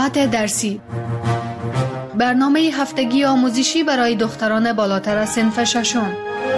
ساعت درسی، برنامه هفتگی آموزشی برای دختران بالاتر از صنف ششم.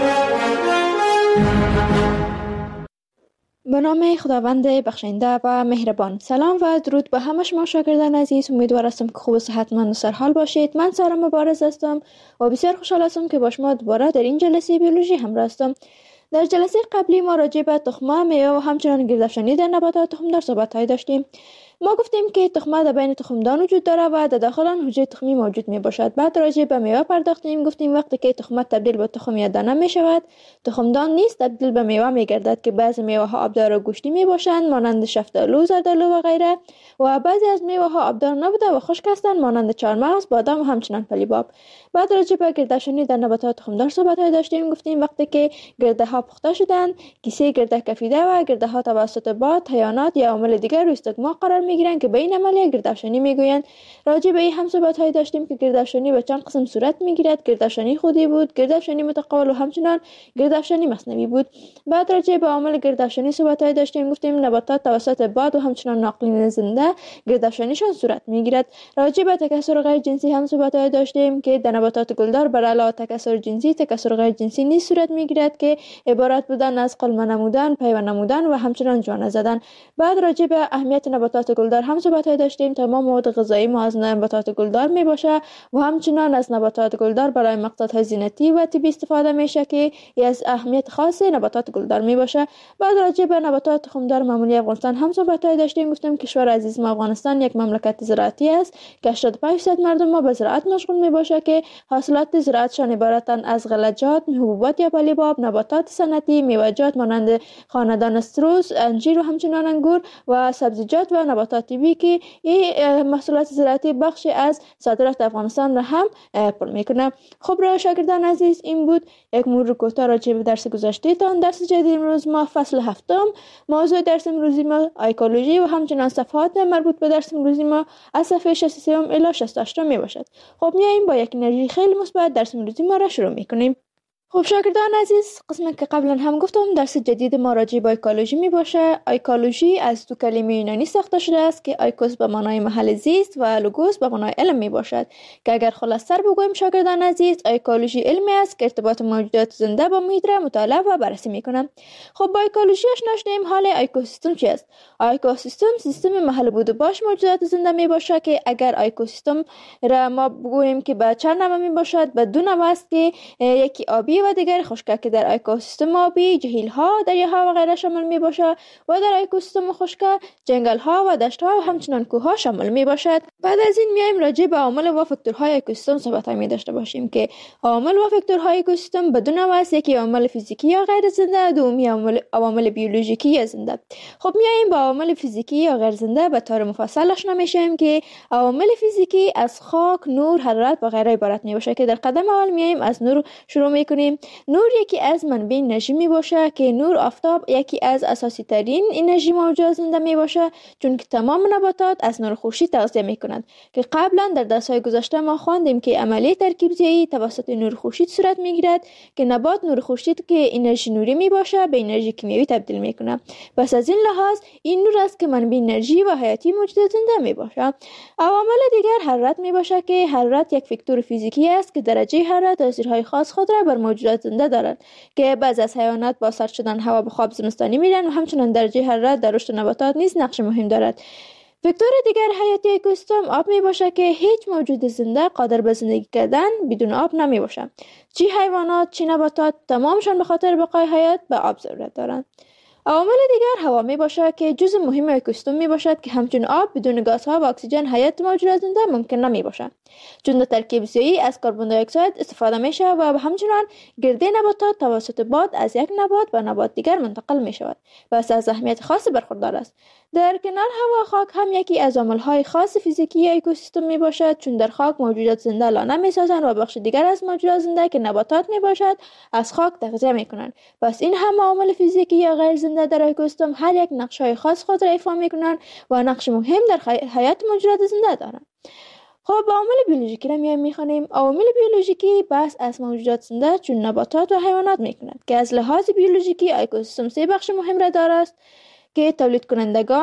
به نام خداوند بخشنده و مهربان. سلام و درود به همه شما شاگردان عزیز. امیدوار هستم که خوب و صحتمند و سرحال باشید. من سارا مبارز هستم و بسیار خوشحال هستم که با شما دوباره در این جلسه بیولوژی همراه هستم. در جلسه قبلی ما راجع به تخمه، میوه و همچنان گردافشانی در نباتات تخمدار صحبت‌هایی داشتیم. ما گفتیم که تخمه در بین تخمدان وجود داره و در داخل آن حجره تخمی موجود می باشد. بعد راجع به میوه پرداختیم. گفتیم وقتی که تخمه تبدیل به تخم یا دانه می شود، تخمدان نیز تبدیل به میوه می گردد که بعضی میوه ها آبدار و گوشتی می باشند مانند شفتالو، زردالو و غیره، و بعضی از میوه ها آبدار نبوده و خشک هستند مانند چهارمغز، بادام و همچنان پلیباب. بعد راجع به گردافشانی در نباتات تخمدار صحبت‌هایی داشتیم. گفتیم وقتی که گرده ها پخته شدند، کیسه گرده کفیده و گرده ها توسط باد، حیوانات یا عوامل دیگر روی استگما قرار میگیرند که به این عملیه گردافشانی میگویند. راجع به این هم صحبت‌هایی داشتیم که گردافشانی به چند قسم صورت میگیرد. گردافشانی خودی بود، گردافشانی متقابل و همچنان گردافشانی مصنوعی بود. بعد راجع به عوامل گردافشانی صحبت‌هایی داشتیم. گفتیم نباتات توسط باد و همچنان ناقلین زنده گردافشانیشان صورت میگیرد. راجع به تکثر غیر جنسی هم صحبت‌هایی داشتیم که در نباتات گلدار بر علاوه تکثر جنسی، تکثر غیر جنسی نیز صورت میگیرد که عبارت بودن از قلمه نمودن، پیوند نمودن و همچنان جوانه زدن. بعد راجع به اهمیت نباتات گلدار هم صحبت‌هایی داشتیم. تمام مواد غذایی ما از نباتات گلدار میباشه و همچنان از نباتات گلدار برای مقصدهای زینتی و طبی استفاده میشه که از اهمیت خاص نباتات گلدار میباشه. بعد راجع به نباتات تخمدار معمولی افغانستان هم صحبت‌هایی داشتیم. گفتیم کشور عزیز ما افغانستان یک مملکت زراعتی است که 85% مردم ما به زراعت مشغول میباشه که حاصلات زراعتشان عبارتند از غلجات، حبوبات یا پلیباب، نباتات صنعتی، میوه‌جات مانند خاندان استروس، انجیر و همچنان انگور و سبزیجات و نباتات طبی که این محصولات زراعتی بخشی از صادرات افغانستان را هم پر میکنه. خب را شاگردان عزیز، این بود یک مرور کوتاه راجع به درس گذشته تان. درس جدید امروز ما فصل هفتم، موضوع درس امروزی ما ایکولوژی و همچنان صفحات مربوط به درس امروزی ما از صفحه 63 الی 68 می باشد. خب میایم با یک انرژی خیلی مثبت درس امروزی ما را شروع میکنیم. خب شاگردان عزیز، قسمی که قبلا هم گفتم درس جدید ما راجع به ایکولوژی می باشه. ایکولوژی از دو کلمه یونانی ساخته شده است که ایکوس به معنای محل زیست و لوگوس به معنای علم می باشد که اگر خلاص‌تر بگویم شاگردان عزیز، ایکولوژی علمی است که ارتباط موجودات زنده با محیط را مطالعه و بررسی میکنه. خب با ایکولوژی آشنا شدیم. حال اکوسیستم چی است؟ اکوسیستم سیستم محل بود و باش موجودات زنده می باشه که اگر اکوسیستم را ما بگوییم که به چند نوع می باشد، به دو نوع است که یکی آبی و دیگر خشک که در اکوسیستم آبی جهیل‌ها، دریاها و غیره شامل می باشد و در اکوسیستم خشک جنگل‌ها و دشت‌ها و همچنان کوه‌ها شامل می باشد. بعد از این میایم راجع به عوامل و فاکتورهای اکوسیستم صحبت می داشته باشیم که عوامل و فاکتورهای اکوسیستم به دو نوع است، یکی عوامل فیزیکی یا غیر زنده، دومی عوامل بیولوژیکی یا زنده. خب میایم با عوامل فیزیکی یا غیر زنده به طور مفصل آشنا میشیم که عوامل فیزیکی از خاک، نور، حرارت و غیره عبارت می باشه که در قدم اول میایم از نور شروع میکنیم. نور یکی از منبع انرژی می باشه که نور آفتاب یکی از اساسی ترین انرژی موجود زنده می باشه، چون که تمام نباتات از نور خورشید تغذیه می کنند که قبلا در درس‌های گذشته ما خواندیم که عملیه ترکیب زیایی توسط نور خورشید صورت می گیرد که نبات نور خورشید که انرژی نوری می باشه به انرژی کیمیایی تبدیل می کنه. پس از این لحاظ این نور است که منبع انرژی و حیاتی موجود زنده می باشه. عوامل دیگر حرارت می باشه که حرارت یک فاکتور فیزیکی است که درجه حرارت تاثیرهای خاص خود را بر موجودات زنده دارد که بعضی از حیوانات با سرد شدن هوا به خواب زمستانی میرن و همچنان درجه حرارت در رشد نباتات نیز نقش مهم دارد. فاکتور دیگر حیاتی اکوسیستم آب می باشه که هیچ موجود زنده قادر به زندگی کردن بدون آب نمی باشه. چه حیوانات چه نباتات تمامشان به خاطر بقای حیات به آب ضرورت دارند. عوامل دیگر هوا می باشه که جزء مهم اکوسیستم می باشد که همچون آب بدون گازها و اکسیژن حیات موجودات زنده ممکن نمی باشه، چون در ترکیب زیایی از کربن دی اکساید استفاده میشه و همچنان گرده نباتات توسط باد از یک نبات به نبات دیگر منتقل می شود و از اهمیت خاصی برخوردار است. در کنار هوا، خاک هم یکی از عامل‌های خاص فیزیکی اکوسیستم می باشد، چون در خاک موجودات زنده لانه می سازند و بخش دیگر از موجودات زنده که نباتات می باشد از خاک تغذیه می کنند. پس این هم عوامل فیزیکی یا غیر زنده در اکوسیستم هر یک نقش‌های خاص خود را ایفا می کنند و نقش مهم در حیات موجودات زنده دارند. خب عوامل بیولوژیکی را می‌خوانیم. عوامل بیولوژیکی بحث از موجودات زنده چون نباتات و حیوانات می‌کنند که از لحاظ بیولوژیکی اکوسیستم سه بخش مهم را دارد که تولید کنندگان،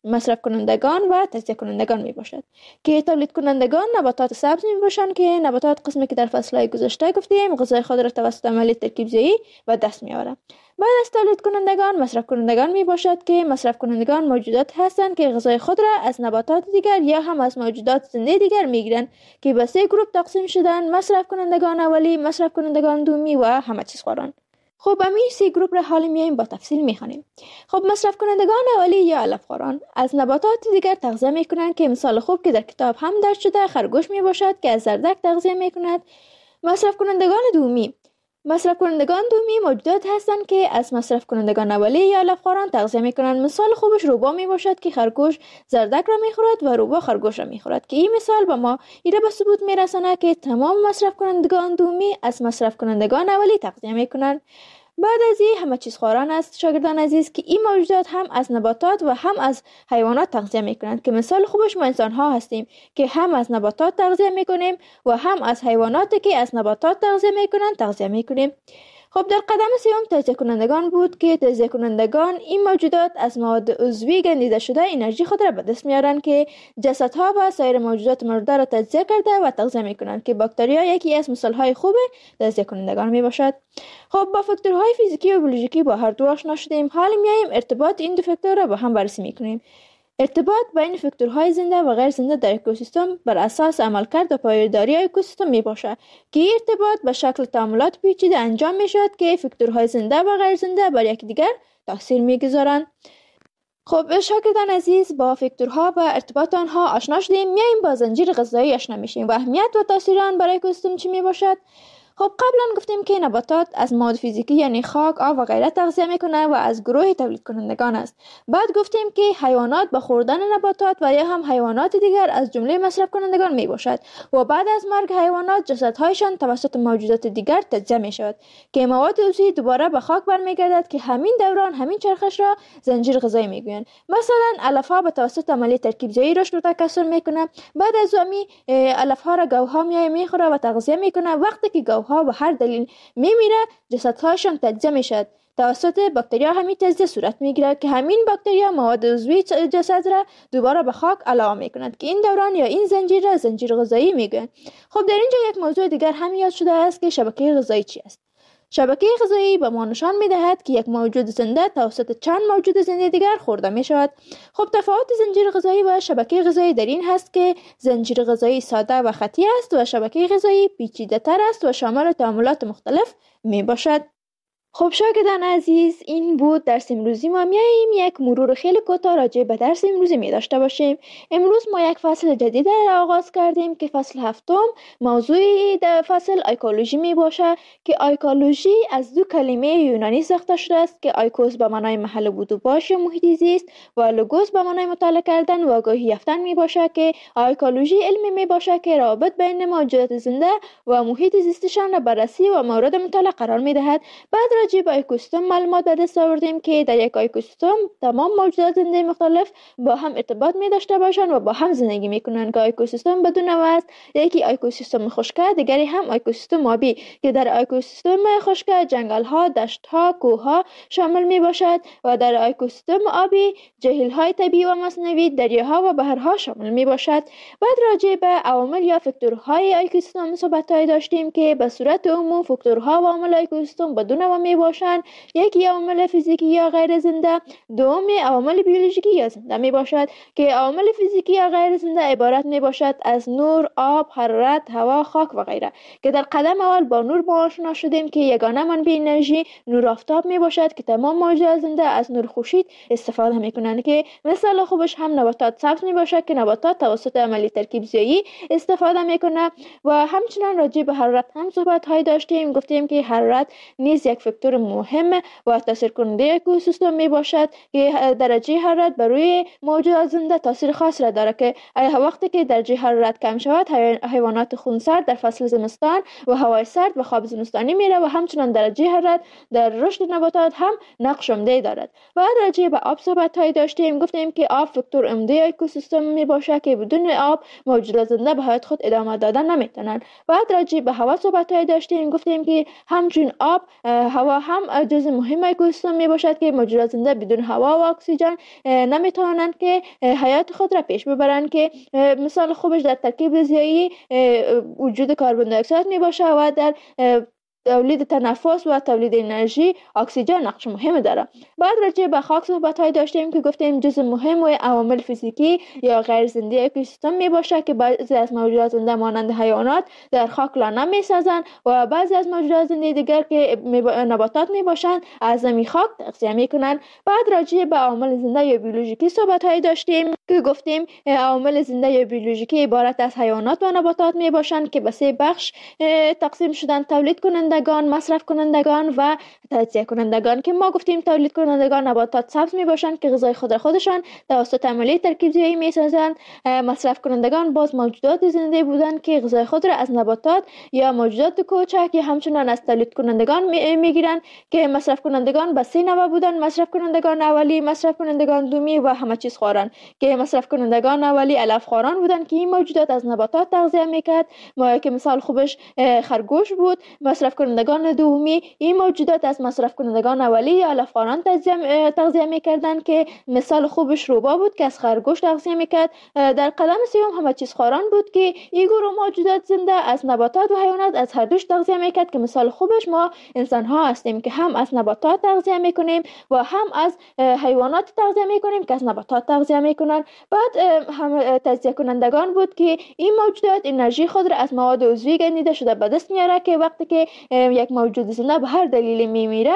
مصرف کنندگان و تجزیه کنندگان می باشد که تولید کنندگان نباتات سبز می باشند که نباتات قسمی که در فصلهای گذشته گفتیم غذای خود را توسط عملیه ترکیب زایی و دست می آورند. بعد از تولید کنندگان مصرف کنندگان می باشد که مصرف کنندگان موجودات هستند که غذای خود را از نباتات دیگر یا هم از موجودات زنده دیگر می گیرند که به 3 گروه تقسیم شدند: مصرف کنندگان اولی، مصرف کنندگان دومی و همه چیز خواران. خب همین 3 گروه را حالا میایم با تفصیل میخوانیم. خب مصرف کنندگان اولی یا علف خواران از نباتات دیگر تغذیه میکنند که مثال خوب که در کتاب هم درج شده خرگوش می باشد که از زردک تغذیه میکند. مصرف کنندگان دومی موجودات هستند که از مصرف کنندگان اولی یا علف خواران تغذیه میکنند. مثال خوبش روبا می باشد که خرگوش زردک را میخورد و روبا خرگوش را میخورد که این مثال به ما ایره به ثبوت میرساند که تمام مصرف کنندگان دومی از مصرف کنندگان اولی تغذیه میکنند. بعد از این همه چیز خواران است شاگردان عزیز که این موجودات هم از نباتات و هم از حیوانات تغذیه میکنند که مثال خوبش ما انسان ها هستیم که هم از نباتات تغذیه میکنیم و هم از حیواناتی که از نباتات تغذیه میکنند تغذیه میکنیم. خب در قدم سوم تجزیه کنندگان بود که تجزیه کنندگان این موجودات از مواد عضوی گندیده شده انرژی خود را به دست میارند که جسدها و سایر موجودات مرده را تجزیه کرده و تغذیه میکنند که باکتریا یکی از مثالهای خوب تجزیه کنندگان می باشد. خب با فاکتورهای فیزیکی و بیولوژیکی با هر دو آشنا شدیم. حال میایم ارتباط این دو فاکتور را با هم بررسی میکنیم. ارتباط بین فاکتورهای زنده و غیر زنده در اکوسیستم بر اساس عملکرد و پایداری اکوسیستم می باشد که این ارتباط به شکل تعاملات پیچیده انجام می شود که فاکتورهای زنده و غیر زنده بر یکدیگر تاثیر می گذارند. خب شاگردان عزیز با فاکتورها و ارتباط آنها آشنا شدیم. میایم با زنجیر غذایی آشنا میشیم و اهمیت و تاثیر آن برای اکوسیستم چی می باشد. خب قبلا گفتیم که نباتات از مواد فیزیکی یعنی خاک، آب و غیره تغذیه میکنه و از گروه تولید کنندگان است. بعد گفتیم که حیوانات با خوردن نباتات و یا هم حیوانات دیگر از جمله مصرف کنندگان می باشد و بعد از مرگ حیوانات جسدهایشان توسط موجودات دیگر تجزیه می شود که مواد عضوی دوباره به خاک برمیگردد که همین دوران همین چرخش را زنجیر غذایی میگویند. مثلا علفها به توسط عملیه ترکیب زایی رشد و تکثر میکنه. بعد از امی علفها را گوها میخوره و تغذیه میکنه. وقتی که گوها به هر دلیل میمیره جسدهایشان تجزیه میشد. توسط باکتریا همین تجزیه صورت میگیرد که همین باکتریا مواد عضوی جسد را دوباره به خاک علاوه میکنند که این دوران یا این زنجیر را زنجیر غذایی میگویند. خب در اینجا یک موضوع دیگر هم یاد شده است که شبکه غذایی چی است. شبکه غذایی به ما نشان میدهد که یک موجود زنده توسط چند موجود زنده دیگر خورده می شود. خب تفاوت زنجیر غذایی و شبکه غذایی در این هست که زنجیر غذایی ساده و خطی است و شبکه غذایی پیچیده تر است و شامل تعاملات مختلف می باشد. خب شاگردان عزیز این بود درس امروزی ما. میاییم یک مرور خیلی کوتاه راجع به درس امروزی می داشته باشیم. امروز ما یک فصل جدید را آغاز کردیم که فصل هفتم موضوع در فصل ایکولوژی می باشه که ایکولوژی از دو کلمه یونانی ساخته شده است که ایکوس به معنای محل بود و باش محیط زیست و لوگوس به معنای مطالعه کردن و آگاهی یافتن می باشه که ایکولوژی علمی می باشه که رابط بین موجودات زنده و محیط زیستشان را بررسی و مورد مطالعه قرار می دهد. بعد راجع به اکوسیستم معلومات به دست آوردیم که در یک اکوسیستم تمام موجودات زنده مختلف با هم ارتباط می داشته باشند و با هم زندگی می کنند که اکوسیستم بدون نوع است. یکی اکوسیستم خشک، دیگری هم اکوسیستم آبی که در اکوسیستم خشک جنگل ها، دشت ها، کوه ها شامل می باشد و در اکوسیستم آبی جهیل های طبیعی و مصنوعی، دریاها و بحرها شامل می باشد. بعد راجع به عوامل یا فاکتورهای اکوسیستم صحبت داشتیم که به صورت عموم فاکتورها و عوامل اکوسیستم بدون نوع می باشند. یکی عوامل فیزیکی یا غیر زنده، دوم عوامل بیولوژیکی یا زنده می باشد که عوامل فیزیکی یا غیر زنده عبارت می باشد از نور، آب، حرارت، هوا، خاک و غیره که در قدم اول با نور آشنا شدیم که یگانه منبع انرژی نور آفتاب می باشد که تمام موجودات زنده از نور خورشید استفاده می کنند که مثال خوبش هم نباتات سبز می باشد که نباتات توسط عملیه ترکیب زایی استفاده می کنند و همچنین راجع به حرارت هم صحبت های داشتیم. گفتیم که حرارت نیز یک فاکتور مهم و تاثیر کننده اکوسیستم می باشد که درجه حرارت بر روی موجودات زنده تاثیر خاص را دارد که وقتی که درجه حرارت کم شود حیوانات خونسرد در فصل زمستان و هوای سرد و خواب زمستانی میره و همچنین درجه حرارت در رشد نباتات هم نقش عمده دارد. بعد راجع به آب صحبت های داشتیم. گفتیم که آب فاکتور عمده اکوسیستم می باشد که بدون آب موجودات زنده به حیات خود ادامه دادن نمیتونن. بعد راجع به هوا صحبت های داشتیم. گفتیم که همچون آب هوا هوا هم جزء مهم اکوسیستم می باشد که موجودات زنده بدون هوا و اکسیژن نمیتوانند که حیات خود را پیش ببرند، که مثال خوبش در ترکیب ضیایی وجود کربن دی اکساید می باشه و در تولید تنفس و تولید انرژی اکسیژن نقش مهم داره. بعد راجع به خاک صحبت های داشتیم که گفتیم جزء مهم و عوامل فیزیکی یا غیر زنده اکوسیستم می باشه که بعضی از موجودات زنده مانند حیوانات در خاک لانه می سازند و بعضی از موجودات زنده دیگر که نباتات می باشند از زمین خاک تغذیه می کنند. بعد راجع به عوامل زنده یا بیولوژیکی صحبت های داشتیم که گفتیم عوامل زنده یا بیولوژیکی عبارت از حیوانات و نباتات می باشند که به 3 بخش تقسیم شدن: تولید کنندگان، مصرف کنندگان و تجزیه کنندگان. که ما گفتیم تولید کنندگان نباتات سبز می باشند که غذای خودشان توسط عملیه ترکیب ضیایی می سازند. مصرف کنندگان باز موجودات زنده بودند که غذای خود را از نباتات یا موجودات کوچک یا همچنان از تولید کنندگان می گیرند که مصرف کنندگان به 3 نوع بودند: مصرف کنندگان اولی، مصرف کنندگان دومی و همه چیز خواران. که مصرف کنندگان اولی علف خواران بودند که این موجودات از نباتات تغذیه میکرد، که مثال خوبش خرگوش بود. مصرف کنندگان دومی این موجودات از مصرف کنندگان اولی یا علف خواران تغذیه میکردند که مثال خوبش روبا بود که از خرگوش تغذیه میکرد. در قدم سوم همه چیز خواران بود که این گروه موجودات زنده از نباتات و حیوانات از هر دوش تغذیه میکرد که مثال خوبش ما انسان ها هستیم که هم از نباتات تغذیه میکنیم و هم از حیوانات تغذیه میکنیم که از نباتات تغذیه میکنن. بعد هم تجزیه کنندگان بود که این موجودات انرژی خود را از مواد عضوی گندیده شده به دست میاره که وقتی که یک موجود زنده به هر دلیلی میمیره،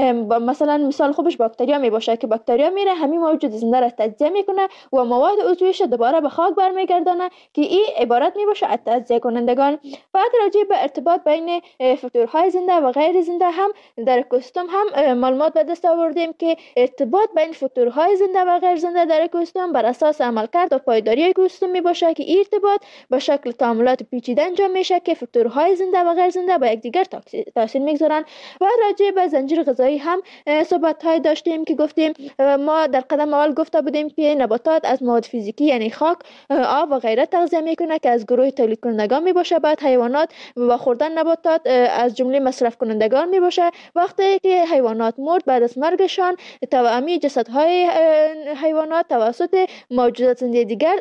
مثلا مثال خوبش باکتریا می باشه که باکتریا میره همین موجود زنده را تجزیه میکنه و مواد عضویش دوباره به خاک برمیگردانه که این عبارت می باشه از تجزیه کنندگان. بعد راجع به ارتباط بین فاکتورهای زنده و غیر زنده هم در اکوسیستم هم معلومات به دست آوردیم که ارتباط بین فاکتورهای زنده و غیر زنده در اکوسیستم بر اساس عملکرد و پایداری اکوسیستم می باشه که این ارتباط به شکل تعاملات پیچیده انجام میشه که فاکتورهای زنده و غیر زنده با یکدیگر تاثیر میگذارن. و راجع به زنجیر غذایی هم صحبت های داشتیم که گفتیم ما در قدم اول گفته بودیم که نباتات از مواد فیزیکی یعنی خاک، آب و غیره تغذیه میکنه که از گروه تولید کنندگان می باشه. بعد حیوانات و خوردن نباتات از جمله مصرف کنندگان می باشه. وقتی که حیوانات مرد بعد از مرگشان توأمی جسدهای حیوانات توسط موجودات زنده دیگر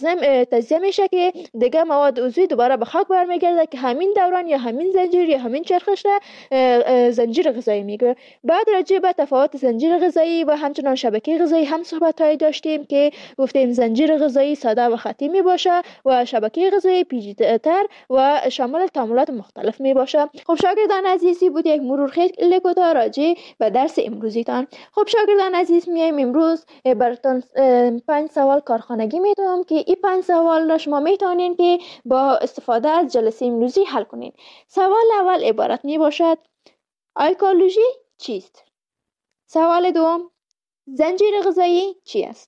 تجزیه میشه که دیگه مواد عضوی دوباره به خاک برمیگرده که همین دوران یا همین زنجیر یا همین چرخش زنجیر غذایی میگه. بعد راجع به تفاوت زنجیر غذایی و همچنان شبکه غذایی هم صحبت های داشتیم که گفتیم زنجیر غذایی ساده و خطی می باشه و شبکه غذایی پیچیده‌تر و شامل تعاملات مختلف می باشه. خب شاگردان عزیزی بود یک مرور خیلی کوتاه راجع به درس امروزیتان. خب شاگردان عزیز میایم امروز براتون 5 سوال کارخانگی میدم که این 5 سوال را شما میتونین که با استفاده از جلسه امروزی حل کنین. سوال اول عبارت می باشد: ایکولوژی چیست؟ سوال دوم: زنجیر غذایی چی است؟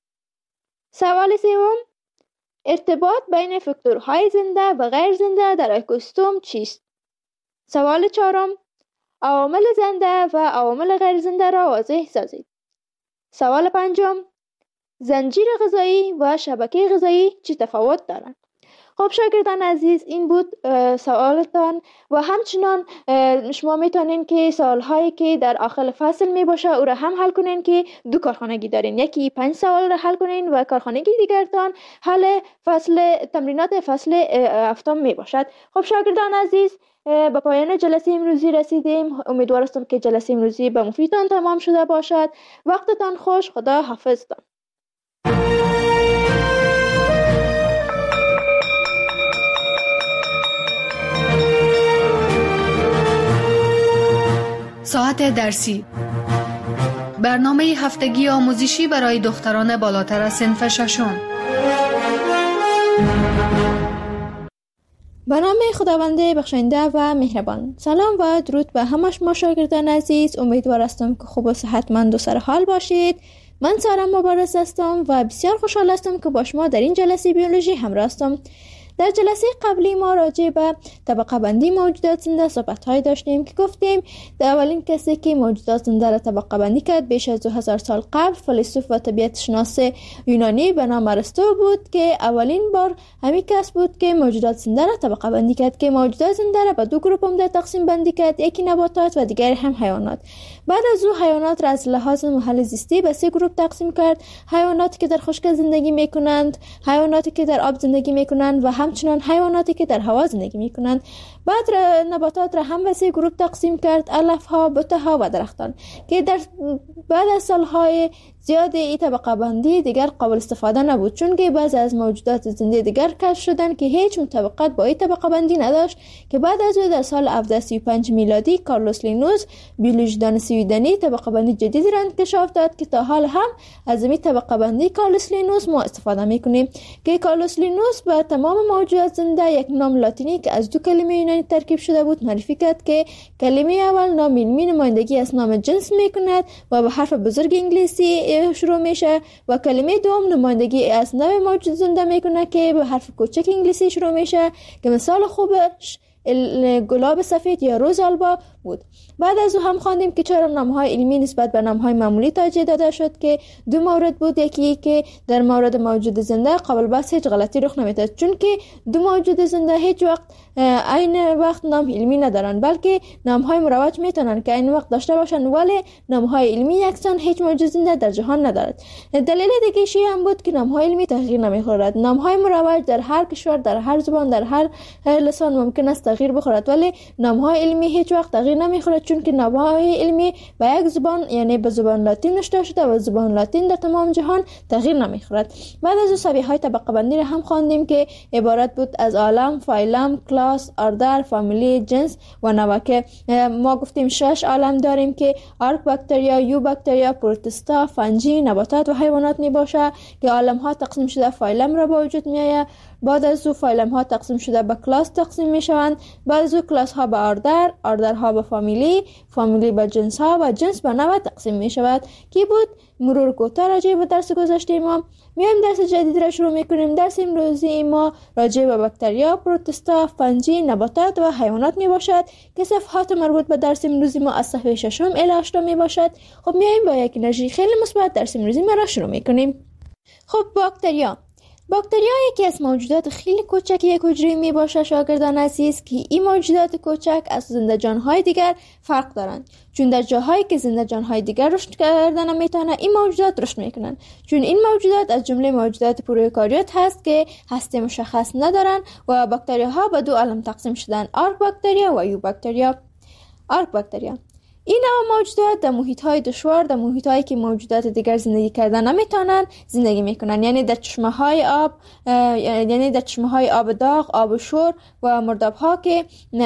سوال سوم: ارتباط بین فاکتورهای زنده و غیر زنده در اکوسیستم چیست؟ سوال چهارم: عوامل زنده و عوامل غیر زنده را واضح سازید. سوال پنجم: زنجیر غذایی و شبکه غذایی چه تفاوت دارند؟ خب شاگردان عزیز این بود سوالتان و همچنان شما میتونین که سوالهایی که در آخر فصل می باشه او را هم حل کنین که 2 کارخانگی دارین، یکی 5 سوال را حل کنین و کارخانگی دیگرتان حل تمرینات فصل 7 می باشد. خب شاگردان عزیز به پایان جلسه امروزی رسیدیم. امیدوار هستم که جلسه امروزی به مفیدتان تمام شده باشد. وقتتان خوش. خدا حافظتان. ساعت درسی، برنامه هفتگی آموزشی برای دختران بالاتر از صنف 6. به نام خداوند بخشنده و مهربان. سلام و درود به همه شما شاگردان عزیز. امیدوار هستم که خوب و صحتمند و سرحال باشید. من سارا مبارز هستم و بسیار خوشحال هستم که با شما در این جلسه بیولوژی همراه هستم. در جلسه قبلی ما راجع به طبقه بندی موجودات زنده صحبت‌های داشتیم که گفتیم در اولین کسی که موجودات زنده را طبقه بندی کرد بیش از 2000 سال قبل فیلسوف و طبیعت شناس یونانی به نام ارسطو بود که اولین بار همین کس بود که موجودات زنده را طبقه بندی کرد که موجودات زنده را به دو گروه عمده تقسیم بندی کرد، یکی نباتات و دیگری هم حیوانات. بعد از او حیوانات را از لحاظ محل زیستی به سه گروه تقسیم کرد: حیواناتی که در خشک زندگی میکنند، حیواناتی که در آب زندگی میکنند و همچنین حیواناتی که در هوا زندگی میکنند. بعد نباتات را هم به سه گروه تقسیم کرد: علفها، بوته‌ها و درختان، که در بعد از سالهای زیاد این طبقه بندی دیگر قابل استفاده نبود، چون که بعضی از موجودات زنده دیگر کشف شدند که هیچ مطابقت با این طبقه بندی نداشت، که بعد از او در سال 1735 میلادی کارلوس لینوس بیولوژیدان سویدنی طبقه بندی جدیدی را انکشاف داد که تا حال هم از این طبقه بندی کارلوس لینوس ما استفاده میکنیم، که کارلوس لینوس به تمام موجودات زنده یک نام لاتینی که از دو کلمه یونانی ترکیب شده بود معرفی کرد که کلمه اول نام علمی نمایندگی از نام جنس میکند و به حرف بزرگ انگلیسی شروع میشه و کلمه دوم نمایندگی از نوع موجود زنده میکنه که به حرف کوچک انگلیسی شروع میشه که مثال خوبش گلاب سفید یا روز آلبا بود. بعد از او هم خواندیم که چرا نامهای علمی نسبت به نامهای معمولی توجیه داده شد که دو مورد بود: یکی که در مورد موجود زنده قابل بحث هیچ غلطی رخ نمیده، چون که دو موجود زنده هیچ وقت عین وقت نام علمی ندارن، بلکه نامهای مروج میتونن که عین وقت داشته باشن، ولی نامهای علمی یکسان هیچ موجود زنده در جهان ندارد. دلیل دیگه هم بود که نامهای علمی تغییر نمیخورد. نامهای مروج در هر کشور، در هر زبان، در هر لسان ممکن است تغییر بخورد، ولی نامهای علمی هیچ وقت تغییر نمیخورد، چون که نامهای علمی به یک زبان یعنی به زبان لاتین نوشته شده و زبان لاتین در تمام جهان تغییر نمیخورد. بعد از شبیه‌های طبقه بندی را هم خواندیم که عبارت بود از عالم، فایلم، کلاس، اردر، فامیلی، جنس و نوع، که ما گفتیم 6 عالم داریم که آرک باکتریا، یو باکتریا، پروتستا، فنجی، نباتات و حیوانات می باشه، که عالم ها تقسیم شده فایلم را به وجود می آید. بعد از او فایلم ها تقسیم شده به کلاس تقسیم می شوند. بعد از او کلاس ها به آردر، آردر ها به فامیلی، فامیلی به جنس ها و جنس به نوع تقسیم می شود. کی بود مرور کوتاه راجع به درس گذشته ما. میایم درس جدید را شروع میکنیم. درس امروزی ما راجع به باکتریا، پروتستا، فنجی، نباتات و حیوانات می باشد که صفحات مربوط به درس امروزی ما از صفحه 6 الی 8 می باشد. خب میایم با یک انرژی خیلی مثبت درس امروزی ما را شروع میکنیم. خب باکتریا یکی از موجودات خیلی کوچک یک حجره می باشه شاگردان عزیز، که این موجودات کوچک از زنده جانهای دیگر فرق دارند، چون در جاهایی که زنده جانهای دیگر رشد کردن نمیتونه این موجودات رشد میکنن، چون این موجودات از جمله موجودات پروکاریوت هست که هسته مشخص ندارن و باکتریاها به دو عالم تقسیم شدن: آرک باکتریا و یو باکتریا. آرک باکتریا این نوع موجودات در محیط‌های دشوار، در محیط‌هایی که موجودات دیگر زندگی کردن نمیتونن زندگی میکنن، یعنی در چشمه‌های آب، یعنی در چشمه‌های آب داغ، آب شور و مرداب‌ها که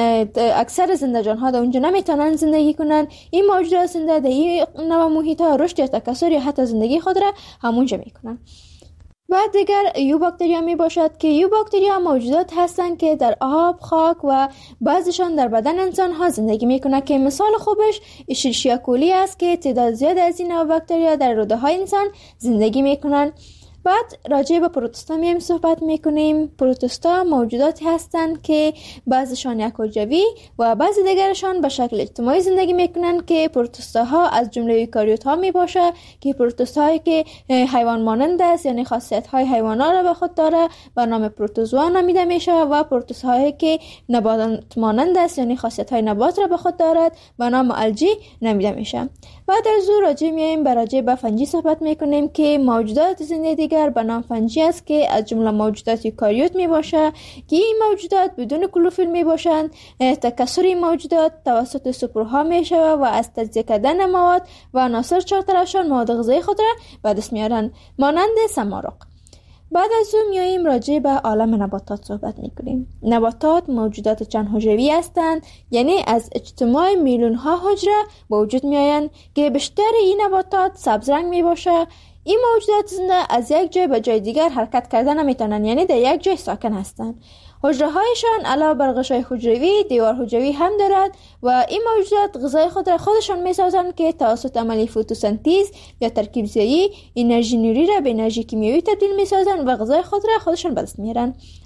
اکثر زنده جان‌ها در اونجا نمیتونن زندگی کنن. این موجودات زنده در این نوع محیط‌ها رشد یا تکثر یا حتی زندگی خود را همونجا میکنن. بعد دیگر یو باکتریا می باشد که یو باکتریا موجودات هستند که در آب، خاک و بعضیشان در بدن انسان ها زندگی میکنه، که مثال خوبش اشریشیا کولی است که تعداد زیاد از این نوع باکتریا در روده های انسان زندگی میکنن. بعد راجع به پروتستا میایم صحبت میکنیم. پروتستا موجوداتی هستند که بعضیشان یک حجروی و بعضی دیگرشان به شکل اجتماعی زندگی میکنن، که پروتستاها از جمله ایوکاریوت ها میباشه، که پروتستاهایی که حیوان مانند است یعنی خاصیت های حیوانات را به خود داره به نام پروتوزوا نامیده میشه، و پروتستاهایی که نبات مانند است یعنی خاصیت های نبات را به خود دارد به نام الجی نامیده میشه. بعد از او راجع به فنجی صحبت میکنیم که موجودات زنده دیگر به نام فنجی است که از جمله موجودات یوکاریوت می باشه، که این موجودات بدون کلوروفیل می باشند. تکثر این موجودات توسط سپرها می شود و از تجزیه کردن مواد و عناصر چهارطرفشان مواد غذایی خود را به دست میارند، مانند سمارق. بعد از اون میاییم راجع به عالم نباتات صحبت میکنیم. نباتات موجودات چند حجروی هستند، یعنی از اجتماع میلیون ها حجره به وجود میآیند، که بیشتر این نباتات سبز رنگ می باشه. این موجودات زنده از یک جای به جای دیگر حرکت کردن نمیتونن، یعنی در یک جای ساکن هستند. حجره هایشان علاوه بر غشای حجروی دیوار حجروی هم دارد و این موجودات غذای خود را خودشان میسازند که توسط عملی فتوسنتز یا ترکیب زایی انرژی نوری را به انرژی کیمیایی تبدیل میسازند و غذای خود را خودشان به دست میارن.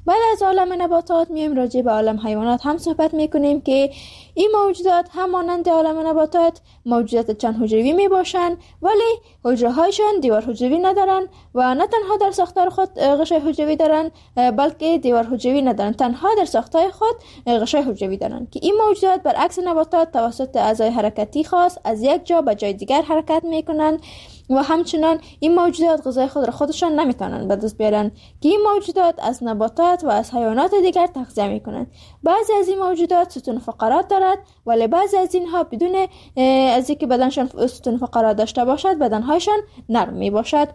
بعد از عالم نباتات میایم راجع به عالم حیوانات هم صحبت میکنیم که این موجودات هم مانند عالم نباتات موجودات چند حجروی می باشند، ولی حجره هایشان دیوار حجروی ندارن و نه تنها در ساختار خود غشای حجروی دارن بلکه دیوار حجروی ندارن، تنها در ساختار خود غشای حجروی دارن که این موجودات برعکس نباتات توسط اعضای حرکتی خاص از یک جا به جای دیگر حرکت میکنند و همچنان این موجودات غذای خود را خودشان نمیتونن به دست بیارن که این موجودات از نباتات و از حیوانات دیگر تغذیه میکنند. بعضی از این موجودات ستون فقرات دارد ولی بعضی از اینها بدون از اینکه بدنشان ستون فقرات داشته باشد بدنهایشان نرم می باشد.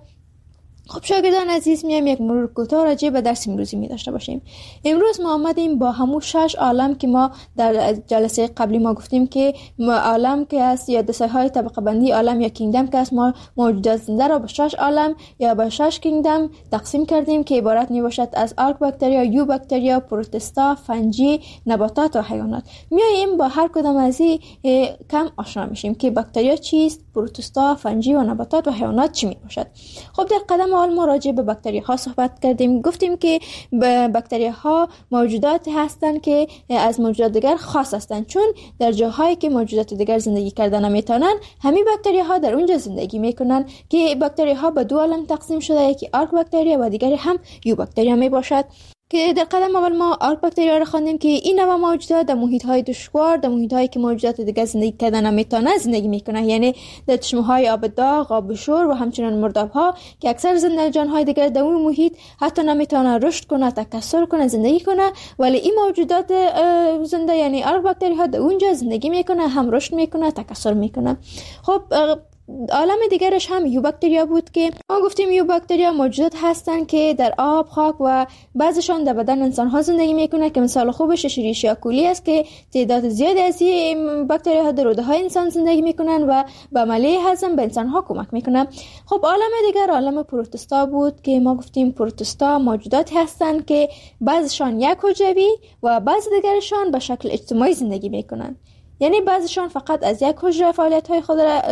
خب شاگردان عزیز، میایم یک مرور کوتاه راجع به درس امروزی می داشته باشیم. امروز ما آمدیم با همون 6 عالم که ما در جلسه قبلی ما گفتیم که عالم که است یا دسته‌های طبقه بندی عالم یا کینگدم که است، ما موجودات زنده را به 6 عالم یا به 6 کینگدم تقسیم کردیم که عبارت می باشد از آرک باکتریا، یو باکتریا، پروتستا، فنجی، نباتات و حیوانات. میایم با هر کدام از این کم آشنا میشیم که باکتریا چیست، پروتستا، فنجی و نباتات و حیوانات چی می باشد. خب در قدم اول ما راجع به باکتریا ها صحبت کردیم. گفتیم که باکتریا ها موجودات هستند که از موجودات دیگر خاص هستند، چون در جاهایی که موجودات دیگر زندگی کردن نمیتونن همین باکتریا ها در اونجا زندگی میکنن که باکتریا ها به 2 عالم تقسیم شده، یکی آرک باکتریا و دیگری هم یو باکتریا می باشد که در قدم اول ما آرک باکتریا را خواندیم که این نوع موجودات در محیط‌های دشوار، در محیط‌هایی که موجودات دیگر زندگی کردن نمیتونن زندگی میکنن، یعنی در چشمه‌های آب داغ، آب شور و همچنین مرداب‌ها که اکثر زنده‌جان‌های دیگر در اون محیط حتی نمیتونن رشد کنه، تکثر کنه، زندگی کنه، ولی این موجودات زنده یعنی آرک باکتریاها در اونجا زندگی میکنه، هم رشد میکنه، تکثر میکنه. خب عالم دیگرش هم یو باکتریا بود که ما گفتیم یو باکتریا موجودات هستند که در آب، خاک و بعضشان در بدن انسان ها زندگی میکنه که مثال خوبش اشریشیا کولی است که تعداد زیادی از این باکتریا ها در روده های انسان زندگی میکنن و به عملیه هضم به انسان ها کمک میکنه. خب عالم دیگر عالم پروتستا بود که ما گفتیم پروتستا موجودات هستند که بعضشان یک حجروی و بعض دیگرشان به شکل اجتماعی زندگی میکنن، یعنی بعضیشان فقط از یک حجره فعالیت‌های خود را